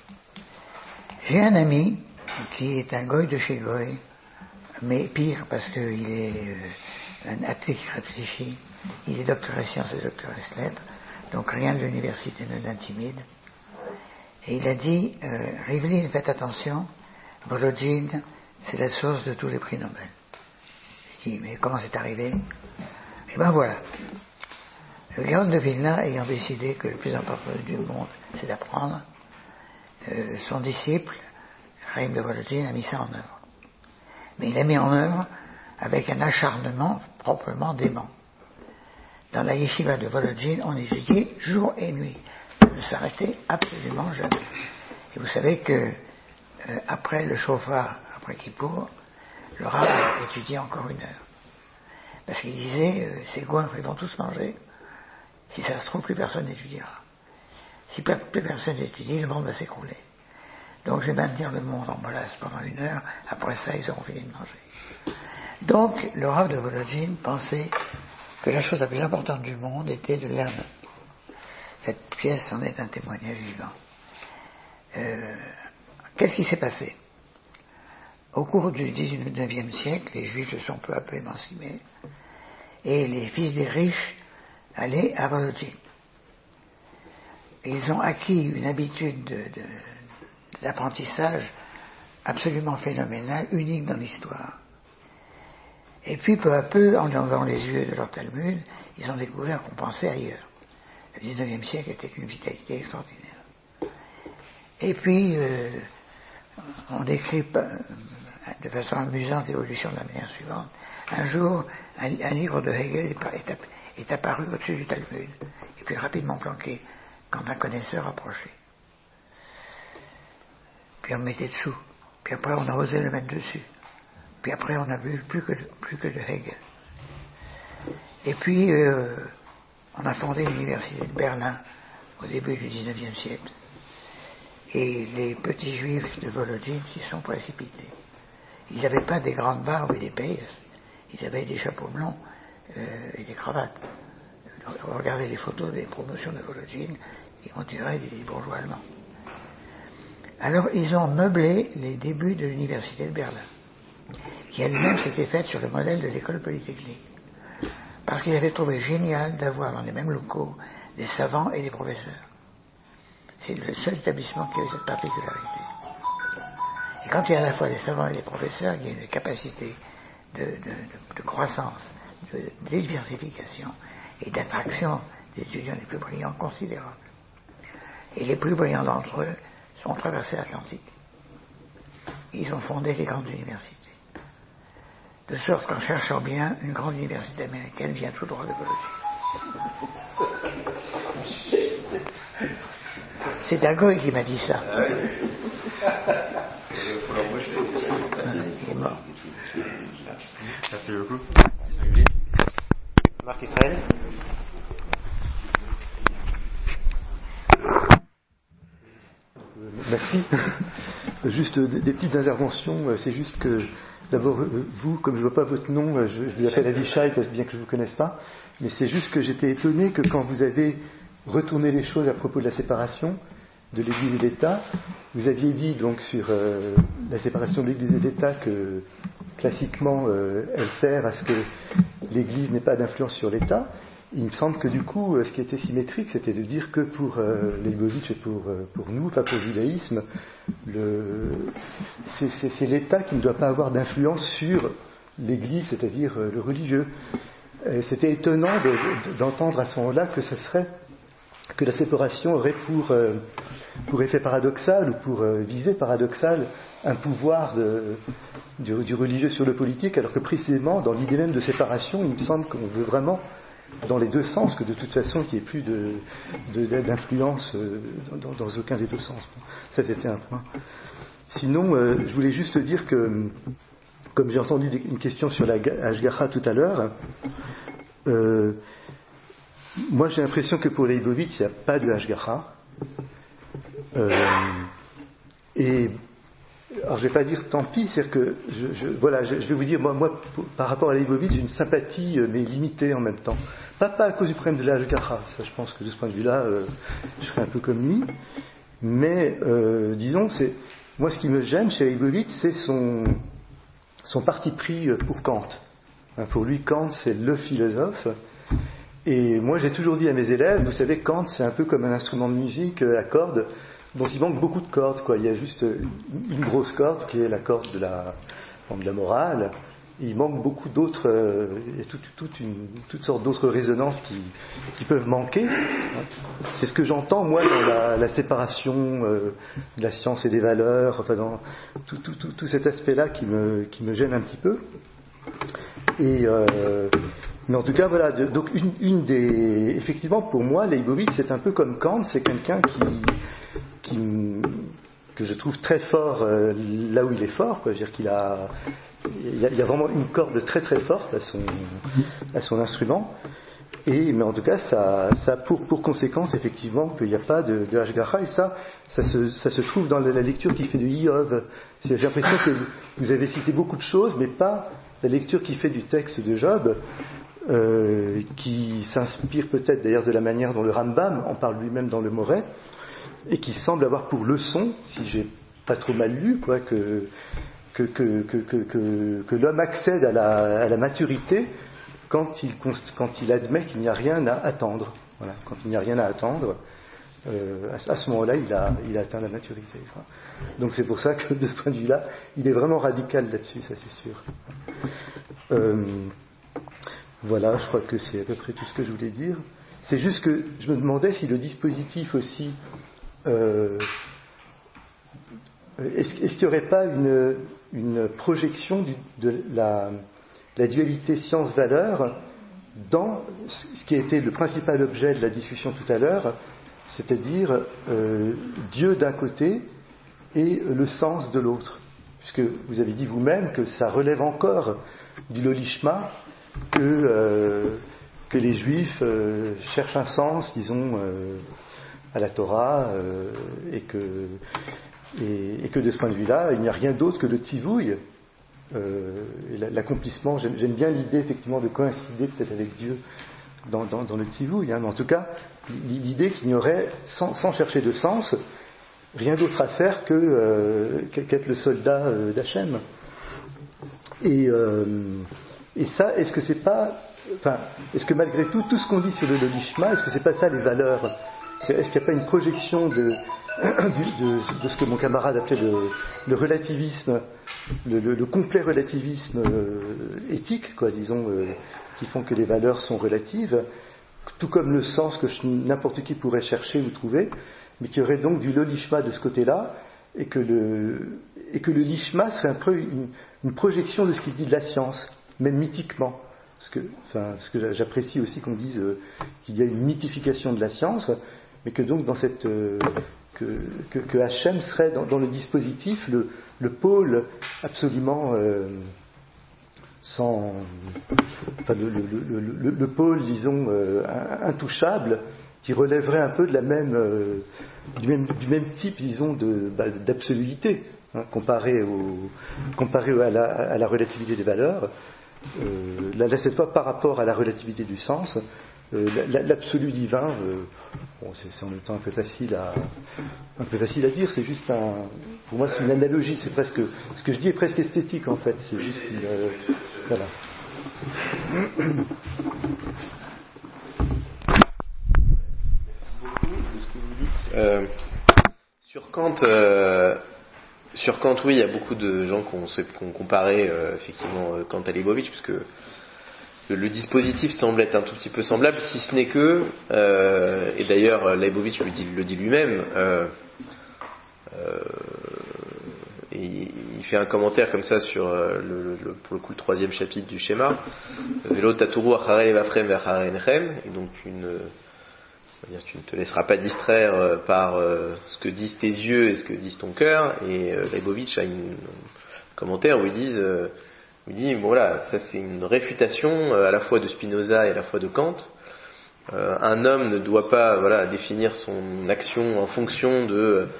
J'ai un ami qui est un goy de chez goy, mais pire parce qu'il est euh, un athée qui réfléchit. Il est docteur en sciences et docteur en lettres, donc rien de l'université ne l'intimide. Et il a dit, euh, Rivlin, faites attention, Volodine, c'est la source de tous les prix Nobel. Il dit, mais comment c'est arrivé? Et ben voilà. Le Gaon de Vilna ayant décidé que le plus important du monde, c'est d'apprendre, euh, son disciple, Chaim de Volodine, a mis ça en œuvre. Mais il l'a mis en œuvre avec un acharnement proprement dément. Dans la yeshiva de Volodine, on étudiait jour et nuit. Ça ne s'arrêtait absolument jamais. Et vous savez que euh, après le shofar, après Kippour, le rabbin étudiait encore une heure. Parce qu'il disait, euh, ces goinfres, ils vont tous manger. Si ça se trouve, plus personne n'étudiera. Si plus personne n'étudie, le monde va s'écrouler. Donc je vais maintenir le monde en place pendant une heure, après ça, ils auront fini de manger. Donc, le rabbin de Volodine pensait que la chose la plus importante du monde était de l'âme. Cette pièce en est un témoignage vivant. Euh, qu'est-ce qui s'est passé? Au cours du dix-neuvième siècle, les Juifs se sont peu à peu émancipés, et les fils des riches allaient à Volodine. Ils ont acquis une habitude de, de, d'apprentissage absolument phénoménale, unique dans l'histoire. Et puis, peu à peu, en enlevant les yeux de leur Talmud, ils ont découvert qu'on pensait ailleurs. Le dix-neuvième siècle était une vitalité extraordinaire. Et puis, euh, on décrit de façon amusante l'évolution de la manière suivante. Un jour, un, un livre de Hegel est, est apparu au-dessus du Talmud, et puis rapidement planqué, quand un connaisseur approchait. Puis on le mettait dessous, puis après on a osé le mettre dessus. Puis après, on a vu plus que, plus que de Hegel. Et puis, euh, on a fondé l'université de Berlin au début du dix-neuvième siècle. Et les petits juifs de Volodine s'y sont précipités. Ils n'avaient pas des grandes barbes et des pailles, ils avaient des chapeaux melons euh, et des cravates. Regardez les photos des promotions de Volodine, on dirait des bourgeois allemands. Alors, ils ont meublé les débuts de l'université de Berlin, qui elle-même s'était faite sur le modèle de l'école polytechnique. Parce qu'ils avaient trouvé génial d'avoir dans les mêmes locaux des savants et des professeurs. C'est le seul établissement qui avait cette particularité. Et quand il y a à la fois des savants et des professeurs, il y a une capacité de, de, de, de croissance, de, de diversification et d'attraction des étudiants les plus brillants considérables. Et les plus brillants d'entre eux ont traversé l'Atlantique. Ils ont fondé les grandes universités. De sorte qu'en cherchant bien, une grande université américaine vient tout droit de Volodine. C'est un goy qui m'a dit ça. Il est mort. Merci beaucoup. Marc Israël. Merci. Juste des, des petites interventions. C'est juste que, d'abord, vous, comme je ne vois pas votre nom, je, je vous appelle Avishai, bien que je ne vous connaisse pas. Mais c'est juste que j'étais étonné que quand vous avez retourné les choses à propos de la séparation de l'Église et de l'État, vous aviez dit donc sur euh, la séparation de l'Église et de l'État que classiquement euh, elle sert à ce que l'Église n'ait pas d'influence sur l'État. Il me semble que du coup, ce qui était symétrique, c'était de dire que pour euh, Leibovitch et pour, euh, pour nous, enfin pour le judaïsme, le, c'est, c'est, c'est l'État qui ne doit pas avoir d'influence sur l'Église, c'est-à-dire euh, le religieux. Et c'était étonnant de, de, d'entendre à ce moment-là que ce serait que la séparation aurait pour, euh, pour effet paradoxal ou pour euh, visée paradoxale un pouvoir de, du, du religieux sur le politique, alors que précisément dans l'idée même de séparation, il me semble qu'on veut vraiment dans les deux sens, que de toute façon qu'il n'y ait plus de, de, d'influence euh, dans, dans aucun des deux sens. Bon, ça c'était un point. Sinon, euh, je voulais juste dire que, comme j'ai entendu une question sur la Hashgacha tout à l'heure, euh, moi j'ai l'impression que pour Leibovitch, il n'y a pas de Hashgacha. Euh, et alors je vais pas dire tant pis, c'est-à-dire que je, je, voilà, je, je vais vous dire, moi, moi pour, par rapport à Leibovitch, j'ai une sympathie, euh, mais limitée en même temps. Pas, pas à cause du problème de l'Ashgara, ça je pense que de ce point de vue-là, euh, je serais un peu comme lui, mais euh, disons, c'est moi ce qui me gêne chez Leibovitch, c'est son, son parti pris pour Kant. Hein, pour lui, Kant, c'est le philosophe, et moi j'ai toujours dit à mes élèves, vous savez, Kant, c'est un peu comme un instrument de musique à cordes, dont il manque beaucoup de cordes, quoi. Il y a juste une grosse corde qui est la corde de la, de la morale. Et il manque beaucoup d'autres, euh, il y a toute, toute une, toutes sortes d'autres résonances qui, qui peuvent manquer. C'est ce que j'entends moi dans la, la séparation euh, de la science et des valeurs, enfin dans tout, tout, tout, tout cet aspect-là qui me, qui me gêne un petit peu. Et euh, mais en tout cas voilà. De, donc une, une des, effectivement pour moi, Leibovitch c'est un peu comme Kant, c'est quelqu'un qui Qui, que je trouve très fort euh, là où il est fort, quoi. Je veux dire qu'il a, il y a, il y a vraiment une corde très très forte à son, à son instrument. Et mais en tout cas, ça, ça a pour, pour conséquence effectivement qu'il n'y a pas de, de Ashgara, et ça, ça se, ça se trouve dans la lecture qu'il fait de Iov. J'ai l'impression que vous avez cité beaucoup de choses, mais pas la lecture qu'il fait du texte de Job. Euh, qui s'inspire peut-être d'ailleurs de la manière dont le Rambam en parle lui-même dans le Moreh, et qui semble avoir pour leçon, si j'ai pas trop mal lu, quoi, que, que, que, que, que, que, que l'homme accède à la, à la maturité quand il, quand il admet qu'il n'y a rien à attendre. Voilà, quand il n'y a rien à attendre, euh, à, à ce moment-là, il a, il a atteint la maturité. Quoi. Donc c'est pour ça que de ce point de vue-là, il est vraiment radical là-dessus, ça c'est sûr. Euh, voilà, je crois que c'est à peu près tout ce que je voulais dire. C'est juste que je me demandais si le dispositif aussi... Euh, est-ce, est-ce qu'il n'y aurait pas une, une projection du, de la, la dualité science-valeur dans ce qui a été le principal objet de la discussion tout à l'heure, c'est-à-dire euh, Dieu d'un côté et le sens de l'autre, puisque vous avez dit vous-même que ça relève encore du lolishma, que, euh, que les Juifs euh, cherchent un sens, disons, euh, à la Torah, euh, et, que, et, et que de ce point de vue-là, il n'y a rien d'autre que le tzivouï, euh, l'accomplissement. J'aime, j'aime bien l'idée, effectivement, de coïncider peut-être avec Dieu dans, dans, dans le tzivouï, hein, mais en tout cas, l'idée qu'il n'y aurait, sans, sans chercher de sens, rien d'autre à faire que euh, qu'être le soldat euh, d'Hachem. Et, euh, et ça, est-ce que c'est pas, enfin, est-ce que malgré tout, tout ce qu'on dit sur le lolishma, est-ce que c'est pas ça les valeurs? Est-ce qu'il n'y a pas une projection de, de, de, de ce que mon camarade appelait le, le relativisme, le, le, le complet relativisme euh, éthique, quoi, disons, euh, qui font que les valeurs sont relatives, tout comme le sens que je, n'importe qui pourrait chercher ou trouver, mais qu'il y aurait donc du lolishma de ce côté-là, et que le, et que le lishma serait un peu une, une projection de ce qu'il dit de la science, même mythiquement. Parce que, enfin, parce que j'apprécie aussi qu'on dise euh, qu'il y a une mythification de la science, mais que donc dans cette euh, que, que, que Hachem serait dans, dans le dispositif le, le pôle absolument euh, sans, enfin le, le, le, le, le pôle disons euh, intouchable, qui relèverait un peu de la même euh, du même du même type disons de bah, d'absoluité, hein, comparé au comparé à la, à la relativité des valeurs. Euh, là, là cette fois par rapport à la relativité du sens. Euh, l'absolu divin, euh, bon, c'est, c'est en même temps un peu facile à, un peu facile à dire. C'est juste un, pour moi, c'est une analogie. C'est presque, ce que je dis est presque esthétique en fait. C'est juste, une, euh, voilà. Merci beaucoup de ce que vous dites. Euh, sur Kant, euh, sur Kant, oui, il y a beaucoup de gens qui ont, qui ont comparé euh, effectivement Kant à Leibovitch, puisque le dispositif semble être un tout petit peu semblable, si ce n'est que, euh, et d'ailleurs Leibovitch le dit, le dit lui-même, euh, euh, et il fait un commentaire comme ça sur euh, le, le, pour le coup le troisième chapitre du schéma, Velo taturu acharei vafrem v'acharei enchem, et donc une, dire, tu ne te laisseras pas distraire euh, par euh, ce que disent tes yeux et ce que disent ton cœur, et euh, Leibovitch a une, un commentaire où ils disent euh, Il dit, bon voilà, ça c'est une réfutation euh, à la fois de Spinoza et à la fois de Kant. Euh, un homme ne doit pas voilà, définir son action en fonction de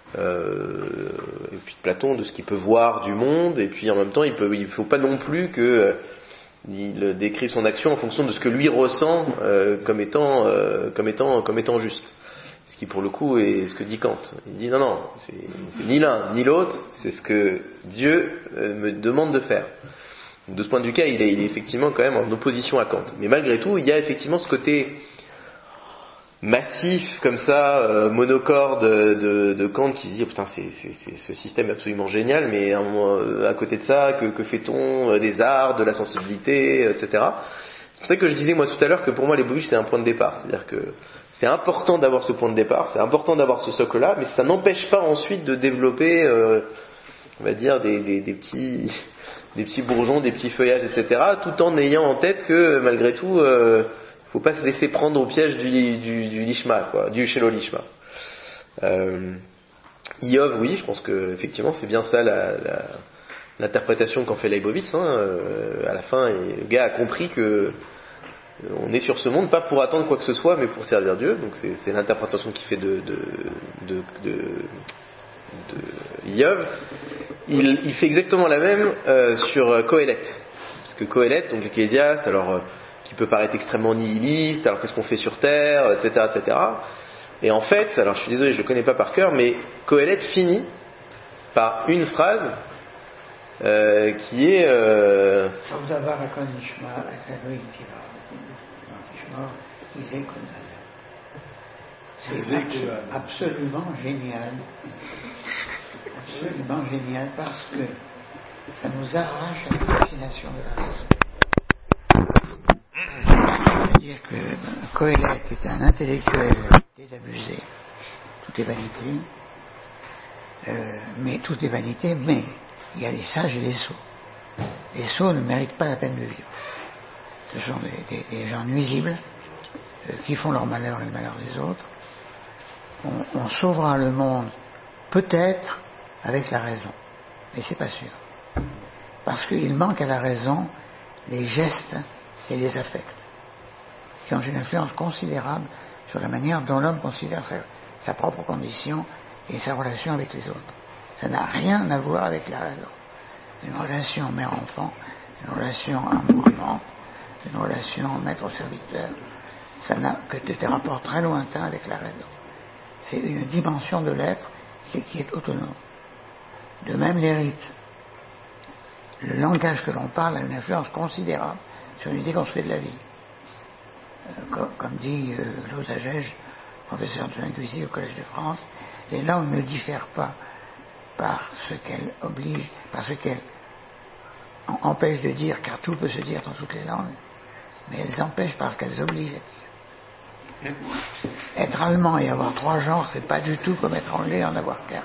euh, et puis de Platon, de ce qu'il peut voir du monde, et puis en même temps, il peut, il faut pas non plus que euh, il décrive son action en fonction de ce que lui ressent euh, comme étant, euh, comme étant, comme étant juste. Ce qui pour le coup est ce que dit Kant. Il dit non, non, c'est, c'est ni l'un ni l'autre, c'est ce que Dieu euh, me demande de faire. De ce point de vue-là, il est, il est effectivement quand même en opposition à Kant. Mais malgré tout, il y a effectivement ce côté massif comme ça, euh, monocorde de, de Kant qui se dit oh, putain c'est, c'est, c'est ce système est absolument génial, mais à, à côté de ça, que, que fait-on des arts, de la sensibilité, et cetera. C'est pour ça que je disais moi tout à l'heure que pour moi les Lebovic c'est un point de départ, c'est-à-dire que c'est important d'avoir ce point de départ, c'est important d'avoir ce socle-là, mais ça n'empêche pas ensuite de développer, euh, on va dire des, des, des petits, des petits bourgeons, des petits feuillages, et cetera, tout en ayant en tête que malgré tout euh, faut pas se laisser prendre au piège du, du, du lishma, quoi, du Shelo lishma. Euh, Iov, oui, je pense que effectivement c'est bien ça la, la, l'interprétation qu'en fait Leibovitz. Hein, euh, à la fin, et le gars a compris que euh, on est sur ce monde pas pour attendre quoi que ce soit, mais pour servir Dieu. Donc c'est, c'est l'interprétation qu'il fait de de de, de, de Iov. Il, il fait exactement la même euh, sur Kohelet, parce que Kohelet, donc l'Ecclésiaste, alors euh, qui peut paraître extrêmement nihiliste, alors qu'est-ce qu'on fait sur Terre, et cetera, et cetera. Et en fait, alors je suis désolé, je le connais pas par cœur, mais Kohelet finit par une phrase euh, qui est euh... c'est absolument génial, absolument génial, parce que ça nous arrache à la fascination de la raison. Ça veut dire que Kohelet est un intellectuel désabusé, tout est vanité, euh, mais tout est vanité, mais il y a les sages et les sots. Les sots ne méritent pas la peine de vivre. Ce sont des, des, des gens nuisibles euh, qui font leur malheur et le malheur des autres. On, on sauvera le monde peut-être avec la raison, mais c'est pas sûr, parce qu'il manque à la raison les gestes et les affects qui ont une influence considérable sur la manière dont l'homme considère sa, sa propre condition et sa relation avec les autres. Ça n'a rien à voir avec la raison. Une relation mère-enfant, une relation amour-amante, une relation maître-serviteur, ça n'a que des rapports très lointains avec la raison. C'est une dimension de l'être qui, qui est autonome. De même les rites. Le langage que l'on parle a une influence considérable sur l'idée qu'on se fait de la vie. Euh, comme, comme dit euh, Claude Agege, professeur de linguistique au Collège de France, les langues ne diffèrent pas par ce qu'elles obligent, par ce qu'elles empêchent de dire, car tout peut se dire dans toutes les langues, mais elles empêchent parce qu'elles obligent à dire. Être allemand et avoir trois genres, c'est pas du tout comme être anglais et en avoir qu'un.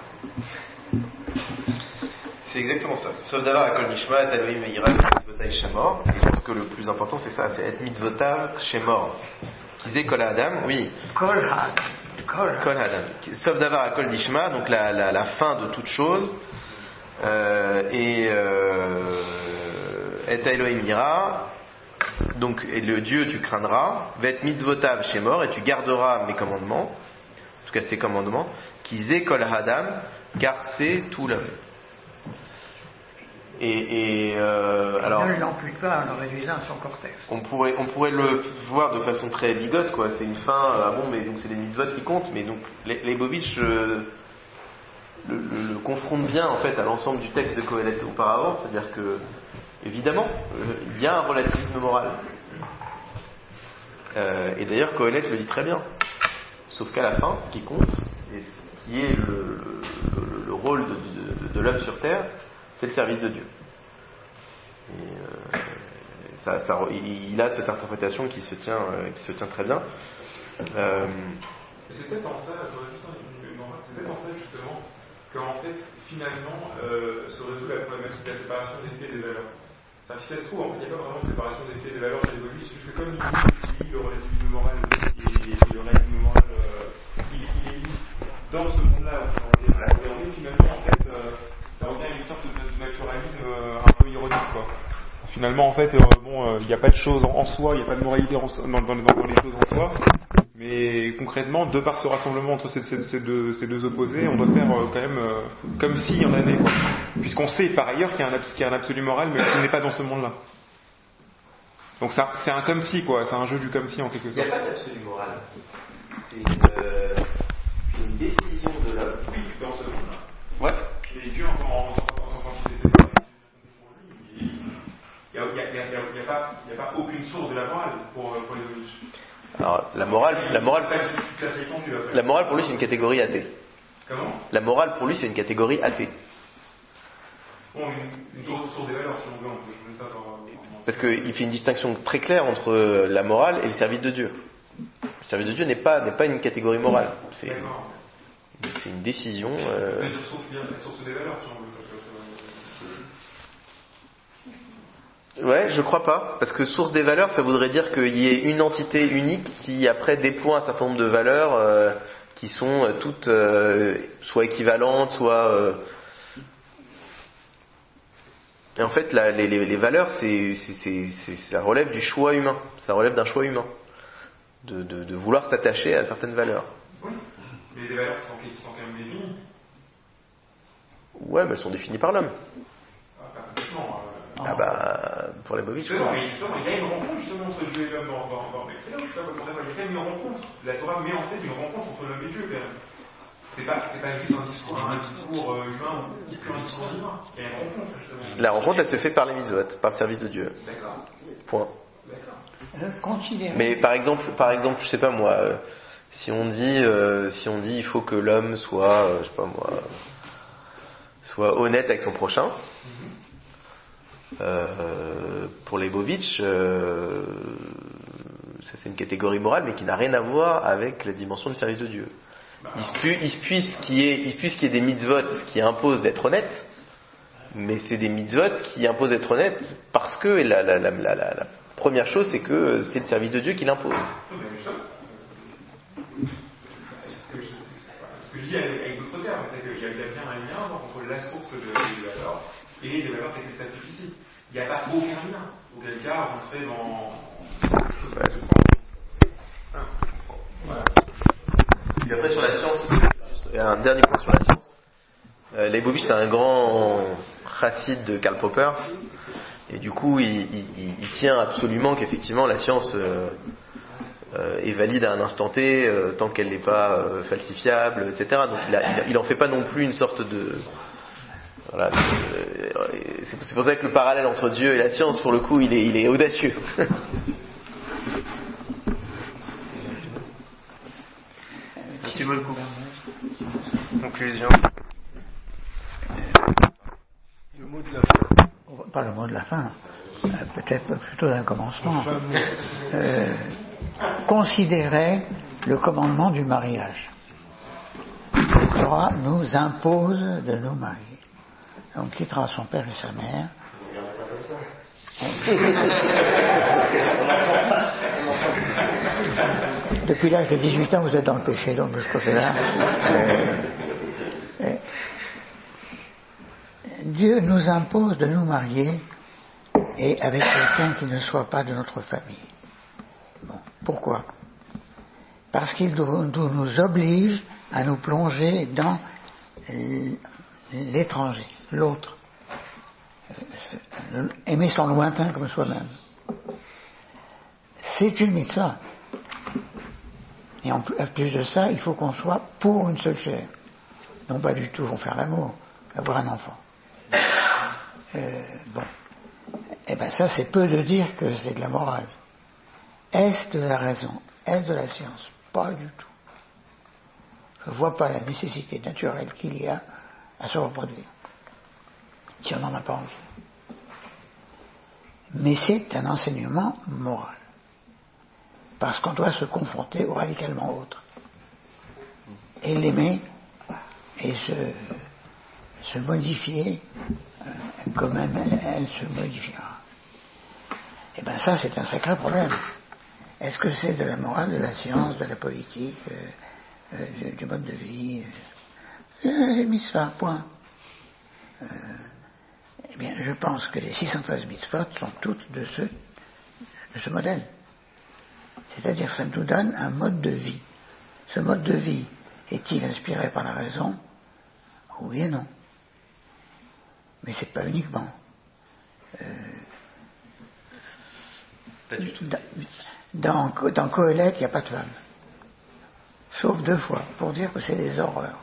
C'est exactement ça. Sauf d'avoir à Kol Nishma, Elohim Meira, Mitzvotai Shemor. Je pense que le plus important c'est ça, c'est être Mitzvotav Shemor. Disait Kol Adam, oui. Kol Adam. Kol Adam. Sauf d'avoir à Kol Nishma, donc la, la, la fin de toute chose. Euh, et euh, Et Elohim Meira. Donc, et le Dieu tu craindras. Vet Mitzvotav Shemor, et tu garderas mes commandements. En tout cas ses commandements. Kizé Kol Adam, car c'est tout l'homme. Et, et euh, alors, ne l'ampute pas en le réduisant à son cortège. On pourrait, on pourrait le voir de façon très bigote, quoi. C'est une fin. Ah bon, mais donc c'est les mitzvot qui comptent, mais donc les Leibovitch euh, le, le, le confronte bien en fait à l'ensemble du texte de Kohelet auparavant, c'est-à-dire que évidemment euh, il y a un relativisme moral. Euh, et d'ailleurs Kohelet le dit très bien. Sauf qu'à la fin, ce qui compte et ce qui est le, le, le rôle de, de, de l'homme sur terre, c'est le service de Dieu. Et euh, ça, ça, il a cette interprétation qui se tient, euh, qui se tient très bien. Euh, c'est peut-être en ça, c'est peut-être en ça justement qu'en fait, finalement, euh, se résout la problématique de la séparation des faits et des valeurs. Enfin, si ça se trouve, en fait, il n'y a pas vraiment de séparation des faits et des valeurs chez Leibovitch, puisque comme il dit le relativisme moral et, et le relativisme moral, euh, il, il est mis dans ce monde-là. Et on est finalement, en fait, euh, ça revient à une sorte de, de naturalisme euh, un peu ironique, quoi. Finalement, en fait, euh, bon, il euh, n'y a pas de choses en, en soi, il n'y a pas de moralité en, dans, dans, dans les choses en soi. Mais concrètement, de par ce rassemblement entre ces, ces, ces, deux, ces deux opposés, on doit faire euh, quand même euh, comme s'il y en avait, quoi. Puisqu'on sait par ailleurs qu'il y, a un, qu'il y a un absolu moral, mais qui n'est pas dans ce monde-là. Donc ça, c'est un comme si, quoi. C'est un jeu du comme si en quelque sorte. Il n'y a pas d'absolu moral. C'est une, euh, une décision de l'homme. Oui, dans ce monde-là. Ouais. Et Dieu, en tant qu'entité, il n'y a, a, a, a, a pas aucune source de la morale pour, pour les religieux. Alors, la morale, la morale, la morale pour lui, c'est une catégorie athée. Comment ? La morale pour lui, c'est une catégorie athée. Bon, une, une source des valeurs, si on veut, on peut jouer ça dans... Parce qu'il fait une distinction très claire entre la morale et le service de Dieu. Le service de Dieu n'est pas, n'est pas une catégorie morale. C'est, c'est une décision... Euh... C'est une source des valeurs, si on veut, ça peut... Ouais, je crois pas, parce que source des valeurs, ça voudrait dire qu'il y ait une entité unique qui après déploie un certain nombre de valeurs euh, qui sont euh, toutes euh, soit équivalentes, soit... Euh... Et en fait, la, les, les, les valeurs, c'est, c'est, c'est, c'est, ça relève du choix humain, ça relève d'un choix humain, de, de, de vouloir s'attacher à certaines valeurs. Oui, mais les valeurs sont, qui sont quand même définies. Ouais, mais elles sont définies par l'homme. Ah, pas complètement. Euh... Ah bah, pour les Bovitch. Justement, mais justement, il y a une rencontre justement entre Dieu et l'homme dans, dans, dans... C'est là où je suis pas content d'avoir. Il y a quand même une rencontre. La Torah met en scène une rencontre entre l'homme et Dieu quand même. C'est pas, c'est pas juste un discours, un discours euh, humain, c'est qu'un discours divin. Il y a une rencontre justement. La rencontre, elle se fait par les mitzvot, par le service de Dieu. D'accord. Point. Euh, considérez... Mais par exemple, par exemple, je sais pas moi, euh, si on dit, euh, si on dit, il faut que l'homme soit, euh, je sais pas moi, soit honnête avec son prochain. Mm-hmm. Euh, pour les Bovitch, euh, ça c'est une catégorie morale, mais qui n'a rien à voir avec la dimension du service de Dieu. Il se peut, il se puisse qu'il y ait, il puisse qu'il y ait des mitzvot qui imposent d'être honnête, mais c'est des mitzvot qui imposent d'être honnête parce que la, la, la, la, la, la première chose, c'est que c'est le service de Dieu qui l'impose. Ce que je, ce que je dis avec, avec d'autres termes, c'est qu'il y a bien un lien entre la source de, de la valeur et les valeurs telles que ça fait ici. Il n'y a pas aucun lien. Auquel cas, on serait dans... Voilà. Et après, sur la science, il y a un dernier point sur la science. Euh, Leibovitch, c'est un grand chassid de Karl Popper. Et du coup, il, il, il tient absolument qu'effectivement, la science euh, euh, est valide à un instant T, euh, tant qu'elle n'est pas euh, falsifiable, et cetera. Donc, il, a, il, il en fait pas non plus une sorte de... Voilà, c'est pour ça que le parallèle entre Dieu et la science, pour le coup, il est, il est audacieux. Tu veux le coup. Conclusion. Le mot de la fin. Pas le mot de la fin, peut-être plutôt d'un commencement. Euh, considérez le commandement du mariage. La Torah nous impose de nous marier. On quittera son père et sa mère. Depuis l'âge de dix-huit ans, vous êtes dans le péché, donc de ce côté-là. Euh, euh, Dieu nous impose de nous marier et avec quelqu'un qui ne soit pas de notre famille. Bon, pourquoi ? Parce qu'il nous oblige à nous plonger dans l'étranger, l'autre. Aimer son lointain comme soi-même. C'est une mitzvah. Et en plus de ça, il faut qu'on soit pour une seule chair. Non pas du tout, on faire l'amour, avoir un enfant. Euh, bon. Eh bien ça, c'est peu de dire que c'est de la morale. Est-ce de la raison ? Est-ce de la science ? Pas du tout. Je ne vois pas la nécessité naturelle qu'il y a à se reproduire, si on n'en a pas envie. Mais c'est un enseignement moral. Parce qu'on doit se confronter au radicalement autre. Et l'aimer et se, se modifier euh, comme elle, elle se modifiera. Et bien ça, c'est un sacré problème. Est-ce que c'est de la morale, de la science, de la politique, euh, euh, du, du mode de vie euh, Les mitzvahs, point. Euh, eh bien, je pense que les six cent treize mitzvot sont toutes de ce, de ce modèle. C'est-à-dire ça nous donne un mode de vie. Ce mode de vie est-il inspiré par la raison? Oui et non. Mais c'est pas uniquement. Euh, pas du tout. Dans, dans Coëlette, il n'y a pas de femme. Sauf deux fois, pour dire que c'est des horreurs.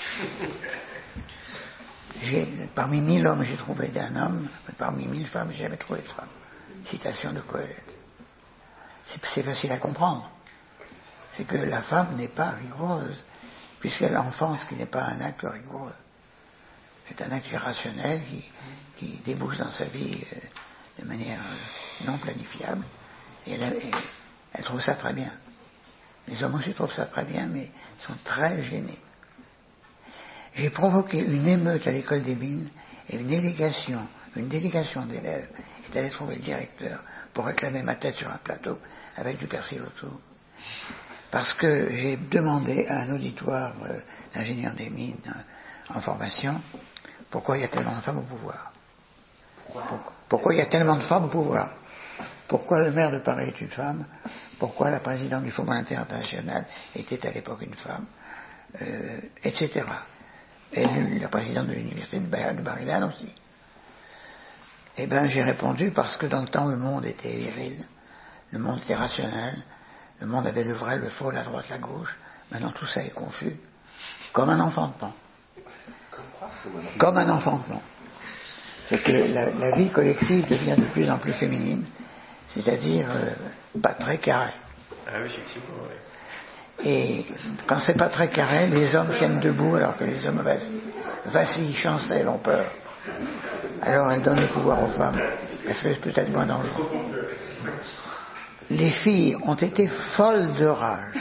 J'ai, parmi mille hommes, j'ai trouvé d'un homme, mais parmi mille femmes, j'ai jamais trouvé de femme. Citation de Coëlette. C'est, c'est facile à comprendre. C'est que la femme n'est pas rigoureuse, puisqu'elle enfance, ce qui n'est pas un acte rigoureux. C'est un acte irrationnel qui, qui débouche dans sa vie euh, de manière euh, non planifiable, et elle, et elle trouve ça très bien. Les hommes aussi trouvent ça très bien, mais sont très gênés. J'ai provoqué une émeute à l'école des mines, et une délégation, une délégation d'élèves est allée trouver le directeur pour réclamer ma tête sur un plateau avec du persil autour. Parce que j'ai demandé à un auditoire euh, d'ingénieurs des mines euh, en formation pourquoi il y a tellement de femmes au pouvoir. Pourquoi, pourquoi il y a tellement de femmes au pouvoir. Pourquoi le maire de Paris est une femme. Pourquoi la présidente du Fonds monétaire international était à l'époque une femme, euh, et cetera. Et la présidente de l'université de Bar-Ilan aussi. Eh bien, j'ai répondu parce que dans le temps, le monde était viril, le monde était rationnel, le monde avait le vrai, le faux, la droite, la gauche. Maintenant, tout ça est confus, comme un enfant de pan. Comme un enfant de pan. C'est que la, la vie collective devient de plus en plus féminine, c'est-à-dire euh, pas très carré. Ah oui, effectivement, oui. Et quand c'est pas très carré, les hommes tiennent debout alors que les hommes vacillent, chancellent, ont peur. Alors elles donnent le pouvoir aux femmes, parce que c'est peut-être moins dangereux. Les filles ont été folles de rage.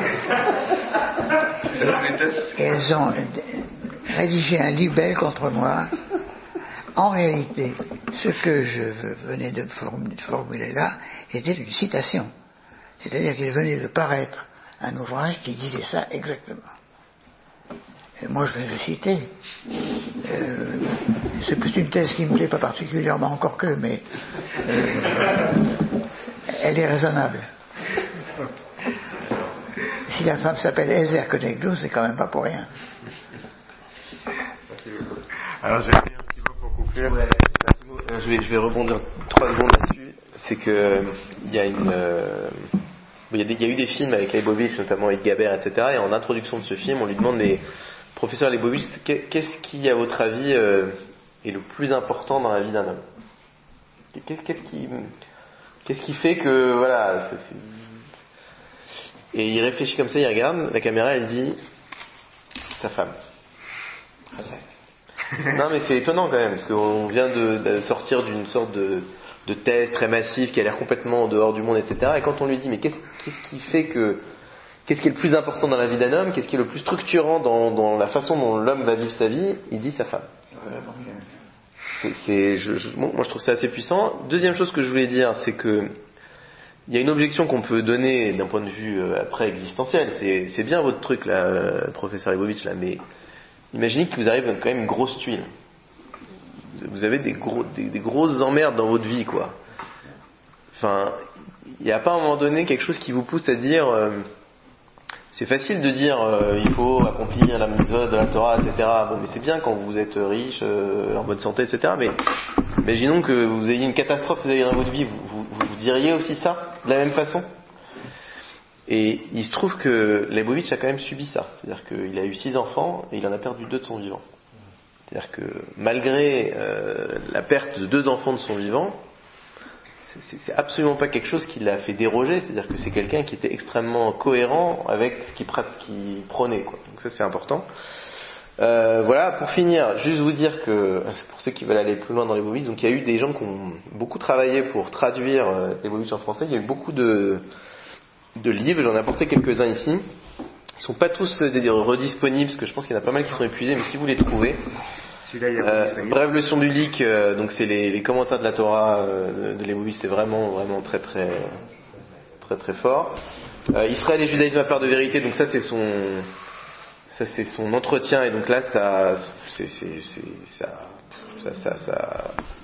Et elles ont rédigé un libelle contre moi. En réalité, ce que je venais de formuler là était une citation. C'est-à-dire qu'il venait de paraître un ouvrage qui disait ça exactement. Et moi, je vais le citer. Euh, c'est une thèse qui ne me plaît pas particulièrement, encore que, mais euh, elle est raisonnable. Si la femme s'appelle Ezer Kenegdo, c'est quand même pas pour rien. Alors, j'ai pris un petit mot pour conclure. Ouais, je vais, je vais rebondir trois secondes là-dessus. C'est que il y a une euh, il y a, des, il y a eu des films avec Leibovitch, notamment Ed Gaber, et cetera. Et en introduction de ce film, on lui demande, mais professeur Leibovitch, qu'est-ce qui, à votre avis, euh, est le plus important dans la vie d'un homme? Qu'est-ce qui, qu'est-ce qui fait que, voilà, c'est, c'est... Et il réfléchit comme ça, il regarde, la caméra, elle dit, sa femme. Non, mais c'est étonnant quand même, parce qu'on vient de, de sortir d'une sorte de, de thèse très massive qui a l'air complètement en dehors du monde, et cetera. Et quand on lui dit, mais qu'est-ce, qu'est-ce qui fait que, qu'est-ce qui est le plus important dans la vie d'un homme, qu'est-ce qui est le plus structurant dans, dans la façon dont l'homme va vivre sa vie, il dit sa femme. C'est, c'est, je, je, moi je trouve ça assez puissant. Deuxième chose que je voulais dire, c'est que il y a une objection qu'on peut donner d'un point de vue euh, après existentiel. C'est, c'est bien votre truc là, euh, professeur Leibovitch là, mais imaginez qu'il vous arrive quand même une grosse tuile. Vous avez des, gros, des, des grosses emmerdes dans votre vie, quoi. Enfin, il n'y a pas à un moment donné quelque chose qui vous pousse à dire... Euh, c'est facile de dire euh, il faut accomplir la mitzvah de la Torah, et cetera. Bon, mais c'est bien quand vous êtes riche, euh, en bonne santé, et cetera. Mais imaginons que vous ayez une catastrophe que vous avez dans votre vie, vous, vous, vous diriez aussi ça de la même façon. Et il se trouve que Leibovitch a quand même subi ça. C'est-à-dire qu'il a eu six enfants et il en a perdu deux de son vivant. C'est-à-dire que malgré euh, la perte de deux enfants de son vivant, c'est, c'est absolument pas quelque chose qui l'a fait déroger. C'est-à-dire que c'est quelqu'un qui était extrêmement cohérent avec ce qu'il, ce qu'il prônait, quoi. Donc ça, c'est important. Euh, voilà, pour finir, juste vous dire que, c'est pour ceux qui veulent aller plus loin dans Leibovitch, donc il y a eu des gens qui ont beaucoup travaillé pour traduire euh, Leibovitch en français. Il y a eu beaucoup de, de livres, j'en ai apporté quelques-uns ici. Ils sont pas tous euh, redisponibles, parce que je pense qu'il y en a pas mal qui sont épuisés, mais si vous les trouvez... Celui-là, il y a euh, Brève leçon du Lick, euh, donc c'est les, les commentaires de la Torah euh, de Leibovitch, c'était vraiment, vraiment très, très, très, très fort. Euh, Israël et judaïsme à part de vérité, donc ça c'est son, ça c'est son entretien, et donc là ça, c'est, c'est, c'est, ça, ça, ça, ça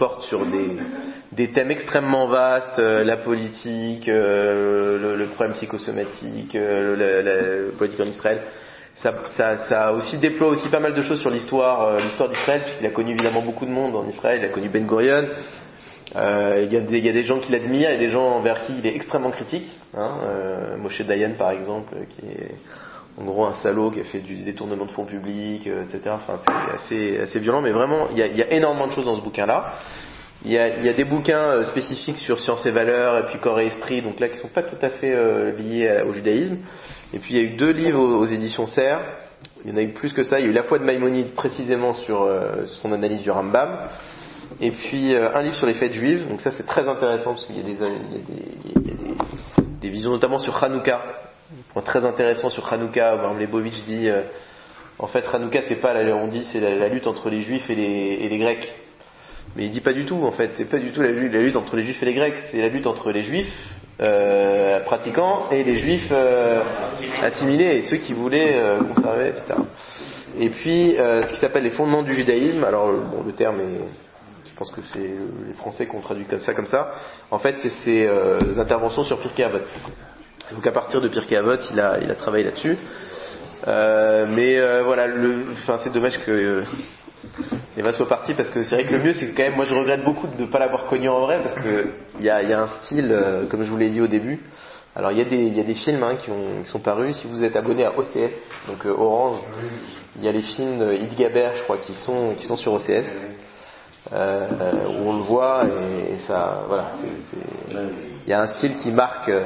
porte sur des, des thèmes extrêmement vastes, euh, la politique, euh, le, le problème psychosomatique, euh, la, la, la politique en Israël. Ça, ça, ça aussi déploie aussi pas mal de choses sur l'histoire, euh, l'histoire d'Israël, puisqu'il a connu évidemment beaucoup de monde en Israël. Il a connu Ben Gurion. Euh, il, y a des, il y a des gens qui l'admirent et des gens envers qui il est extrêmement critique. Hein, euh, Moshe Dayan par exemple, qui est en gros un salaud qui a fait du détournement de fonds publics, euh, et cetera. Enfin, c'est assez, assez violent, mais vraiment, il y, a, il y a énormément de choses dans ce bouquin-là. Il y a, il y a des bouquins euh, spécifiques sur science et valeurs, et puis corps et esprit, donc là qui sont pas tout à fait euh, liés à, au judaïsme. Et puis il y a eu deux livres aux, aux éditions Serre. Il y en a eu plus que ça. Il y a eu la foi de Maïmonide précisément sur euh, son analyse du Rambam. Et puis euh, un livre sur les fêtes juives. Donc ça c'est très intéressant parce qu'il y a des, il y a des, il y a des, des visions notamment sur Hanouka. Un point très intéressant sur Hanouka. Mme Leibovitch dit euh, en fait Hanouka c'est pas la, on dit c'est la, la lutte entre les juifs et les, et les grecs. Mais il dit pas du tout en fait. C'est pas du tout la lutte, la lutte entre les juifs et les grecs. C'est la lutte entre les juifs euh, pratiquants et les juifs euh, assimilés et ceux qui voulaient euh, conserver, et cetera. Et puis euh, ce qui s'appelle les fondements du judaïsme. Alors bon, le terme est, je pense que c'est les Français qui ont traduit comme ça, comme ça. En fait, c'est ces euh, interventions sur Pirkei Avot. Donc à partir de Pirkei Avot, il a, il a travaillé là-dessus. Euh, mais euh, voilà, le, enfin c'est dommage que euh, Eva soit partie parce que c'est vrai que le mieux, c'est que quand même, moi je regrette beaucoup de ne pas l'avoir connu en vrai parce que il y a, y a un style, euh, comme je vous l'ai dit au début. Alors il y a des, il y a des films hein, qui, ont, qui sont parus. Si vous êtes abonné à O C S, donc euh, Orange, il y a les films de Yves Gabert, je crois, qui sont, qui sont sur O C S. Euh, où on le voit et, et ça, voilà, il y a un style qui marque euh,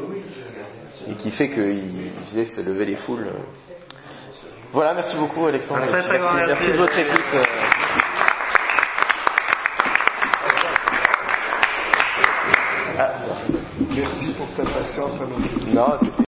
et qui fait qu'il faisait se lever les foules. Voilà, merci beaucoup Alexandre. Très, très merci, merci, merci de votre écoute. Merci pour ta patience à nous. Non, c'était